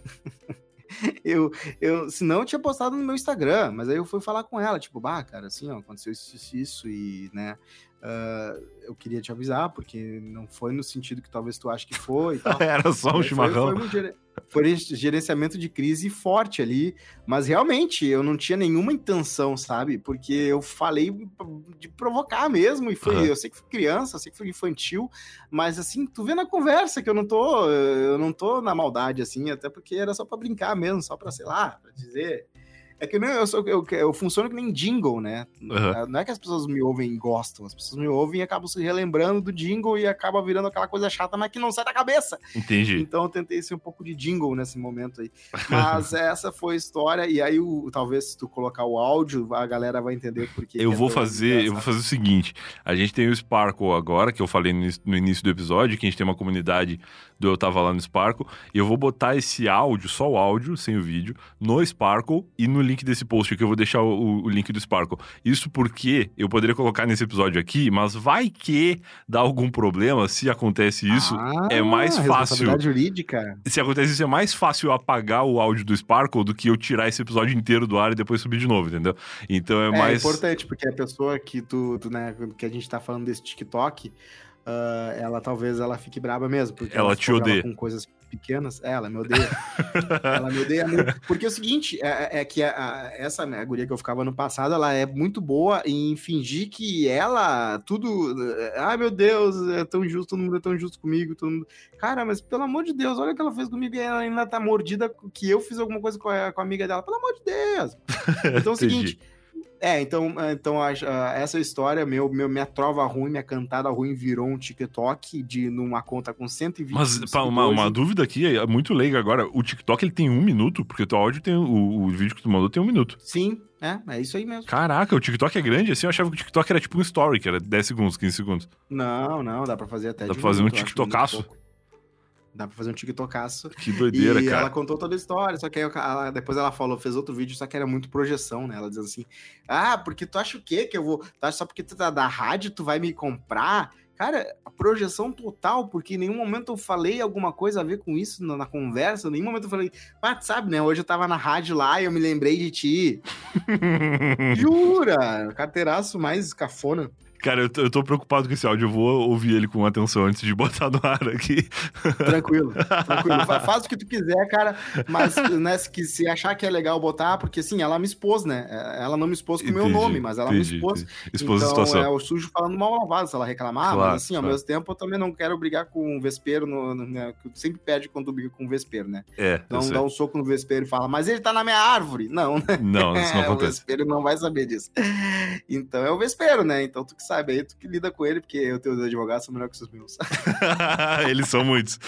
senão eu tinha postado no meu Instagram, mas aí eu fui falar com ela, tipo, cara, assim, ó, aconteceu isso, e, né, eu queria te avisar, porque não foi no sentido que talvez tu ache que foi e tal. Era só um chimarrão. Foi gerenciamento de crise forte ali, mas realmente eu não tinha nenhuma intenção, sabe? Porque eu falei de provocar mesmo, e foi, eu sei que fui criança, eu sei que fui infantil, mas assim, tu vê na conversa que eu não tô na maldade, assim, até porque era só pra brincar mesmo, só pra, sei lá, pra dizer... É que eu funciono que nem jingle, né? Uhum. Não é que as pessoas me ouvem e gostam, as pessoas me ouvem e acabam se relembrando do jingle e acaba virando aquela coisa chata, mas que não sai da cabeça. Entendi. Então eu tentei ser um pouco de jingle nesse momento aí. Mas essa foi a história, e aí talvez se tu colocar o áudio, a galera vai entender por que. Eu vou fazer o seguinte: a gente tem o Sparkle agora, que eu falei no início do episódio, que a gente tem uma comunidade do Eu Tava Lá no Sparkle, e eu vou botar esse áudio, só o áudio, sem o vídeo, no Sparkle e no link desse post, que eu vou deixar o link do Sparkle. Isso porque eu poderia colocar nesse episódio aqui, mas vai que dá algum problema, se acontece isso, é mais fácil. Responsabilidade jurídica. Se acontece isso, é mais fácil apagar o áudio do Sparkle do que eu tirar esse episódio inteiro do ar e depois subir de novo, entendeu? Então é mais... É importante, porque a pessoa que né, que a gente tá falando desse TikTok, ela talvez ela fique braba mesmo. Porque ela te odeia. Com coisas pequenas, ela me odeia. Ela me odeia muito. Porque é o seguinte, que essa guria que eu ficava no passado, ela é muito boa em fingir que ela, tudo... Ai, meu Deus, é tão justo, todo mundo é tão justo comigo, todo mundo... Cara, mas pelo amor de Deus, olha o que ela fez comigo e ela ainda tá mordida que eu fiz alguma coisa com a amiga dela. Pelo amor de Deus! Então é o seguinte... Então essa história, minha trova ruim, minha cantada ruim virou um TikTok numa conta com 120 Mas uma dúvida aqui, é muito leiga agora. O TikTok, ele tem 1 minuto? Porque o teu áudio tem... O vídeo que tu mandou tem 1 minuto. Sim, é isso aí mesmo. Caraca, o TikTok é grande? Assim, eu achava que o TikTok era tipo um story, que era 10 segundos, 15 segundos. Não, dá pra fazer até Dá pra fazer um TikTokaço. Dá pra fazer um TikTokaço. Que doideira, cara. E ela contou toda a história, só que aí depois ela fez outro vídeo, só que era muito projeção, né? Ela dizendo assim, porque tu acha o quê que eu vou... Tu acha só porque tu tá da rádio, tu vai me comprar? Cara, a projeção total, porque em nenhum momento eu falei alguma coisa a ver com isso na conversa, em nenhum momento eu falei, tu sabe, né? Hoje eu tava na rádio lá e eu me lembrei de ti. Jura? Carteiraço mais cafona. Cara, eu tô preocupado com esse áudio. Eu vou ouvir ele com atenção antes de botar no ar aqui. Tranquilo. Faz o que tu quiser, cara. Mas, né, se achar que é legal botar, porque assim, ela me expôs, né? Ela não me expôs com o meu nome, mas ela me expôs. Expôs então, a situação. É o sujo falando mal lavado, se ela reclamar. Claro, mas assim, ao mesmo tempo, eu também não quero brigar com o vespeiro, né, que sempre pede quando briga com o vespeiro, né? Então dá um soco no vespeiro e fala, mas ele tá na minha árvore. Não, né? Não, isso não acontece. O vespeiro não vai saber disso. Então é o vespeiro, né? Então tu que sabe aí, tu que lida com ele, porque eu tenho os advogados são melhor que os meus. Eles são muitos.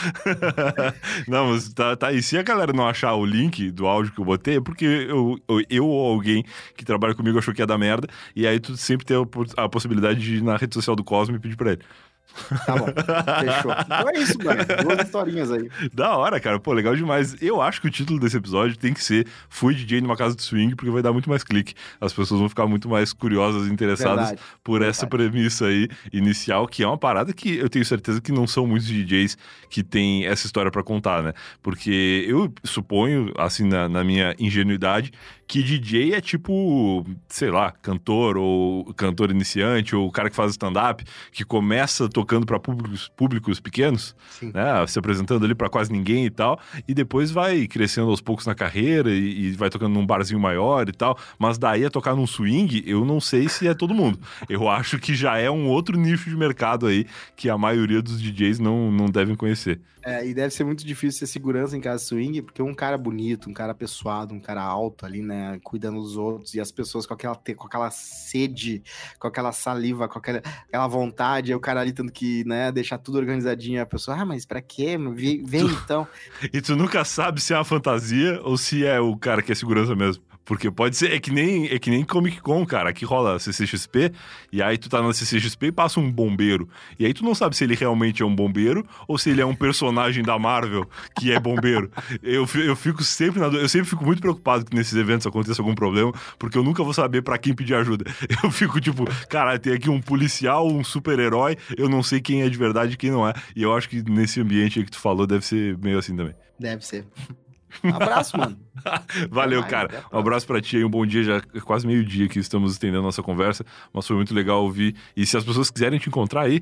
Não, mas tá aí. Se a galera não achar o link do áudio que eu botei, é porque eu ou alguém que trabalha comigo achou que ia dar merda, e aí tu sempre tem a possibilidade de ir na rede social do Cosmo e pedir pra ele. Tá bom, fechou. Então é isso, mano. 2 historinhas aí. Da hora, cara. Pô, legal demais. Eu acho que o título desse episódio tem que ser Fui DJ numa casa de swing, porque vai dar muito mais clique. As pessoas vão ficar muito mais curiosas e interessadas por essa premissa aí inicial, que é uma parada que eu tenho certeza que não são muitos DJs que têm essa história pra contar, né? Porque eu suponho, assim, na minha ingenuidade, que DJ é tipo, sei lá, cantor ou cantor iniciante, ou o cara que faz stand-up, que começa tocando para públicos pequenos, né, se apresentando ali para quase ninguém e tal, e depois vai crescendo aos poucos na carreira e vai tocando num barzinho maior e tal, mas daí a tocar num swing, eu não sei se é todo mundo. Eu acho que já é um outro nicho de mercado aí que a maioria dos DJs não devem conhecer. E deve ser muito difícil ser segurança em casa swing, porque um cara bonito, um cara apessoado, um cara alto ali, né, cuidando dos outros, e as pessoas com aquela sede, com aquela saliva, com aquela vontade, e o cara ali tendo que, né, deixar tudo organizadinho, a pessoa, mas pra quê? Vem então. E tu nunca sabe se é uma fantasia ou se é o cara que é segurança mesmo. Porque pode ser, é que nem Comic Con, cara, que rola CCXP, e aí tu tá na CCXP e passa um bombeiro. E aí tu não sabe se ele realmente é um bombeiro ou se ele é um personagem da Marvel que é bombeiro. Eu fico sempre eu sempre fico muito preocupado que nesses eventos aconteça algum problema, porque eu nunca vou saber pra quem pedir ajuda. Eu fico tipo, cara, tem aqui um policial, um super-herói, eu não sei quem é de verdade e quem não é. E eu acho que nesse ambiente aí que tu falou deve ser meio assim também. Deve ser. Um abraço, mano. Valeu, cara. Um abraço pra ti aí, um bom dia, já é quase meio-dia que estamos estendendo a nossa conversa, mas foi muito legal ouvir. E se as pessoas quiserem te encontrar aí,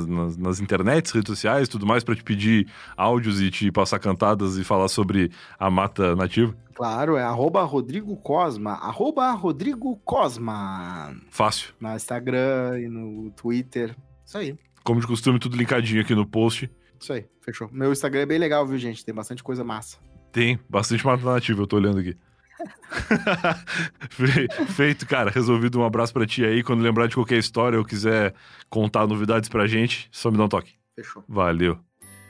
nas internets, redes sociais, tudo mais, pra te pedir áudios e te passar cantadas e falar sobre a mata nativa? Claro, é @Rodrigo Cosma, @Rodrigo Cosma. Fácil. No Instagram e no Twitter, isso aí. Como de costume, tudo linkadinho aqui no post. Isso aí, fechou. Meu Instagram é bem legal, viu, gente? Tem bastante coisa massa. Tem bastante mata nativa, eu tô olhando aqui. Feito, cara. Resolvido. Um abraço pra ti aí. Quando lembrar de qualquer história ou quiser contar novidades pra gente, só me dá um toque. Fechou. Valeu.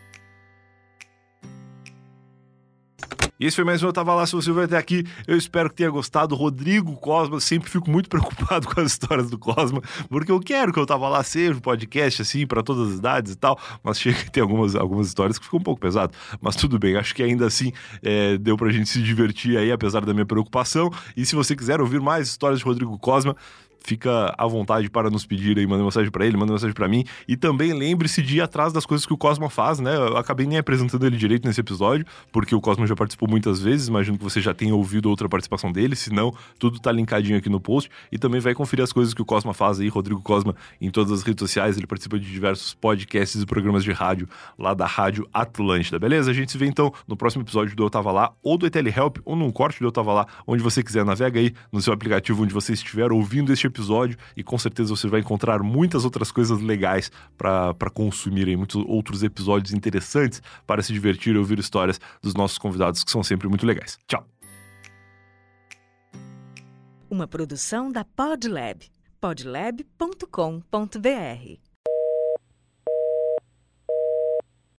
E esse foi mais um Eu Tava Lá. Se você vai até aqui, eu espero que tenha gostado. Rodrigo Cosma, sempre fico muito preocupado com as histórias do Cosma, porque eu quero que Eu Tava Lá seja um podcast, assim, pra todas as idades e tal, mas chega que tem algumas histórias que ficam um pouco pesado, mas tudo bem, acho que ainda assim deu pra gente se divertir aí, apesar da minha preocupação. E se você quiser ouvir mais histórias de Rodrigo Cosma, fica à vontade para nos pedir aí, manda mensagem pra ele, manda mensagem pra mim. E também lembre-se de ir atrás das coisas que o Cosma faz, né? Eu acabei nem apresentando ele direito nesse episódio, porque o Cosma já participou muitas vezes, imagino que você já tenha ouvido outra participação dele, se não, tudo tá linkadinho aqui no post. E também vai conferir as coisas que o Cosma faz aí, Rodrigo Cosma, em todas as redes sociais. Ele participa de diversos podcasts e programas de rádio lá da Rádio Atlântida, beleza? A gente se vê então no próximo episódio do Eu Tava Lá, ou do Telehelp, ou num corte do Eu Tava Lá, onde você quiser. Navega aí no seu aplicativo onde você estiver ouvindo este episódio, e com certeza você vai encontrar muitas outras coisas legais para consumir aí, muitos outros episódios interessantes para se divertir e ouvir histórias dos nossos convidados, que são sempre muito legais. Tchau! Uma produção da Podlab, podlab.com.br.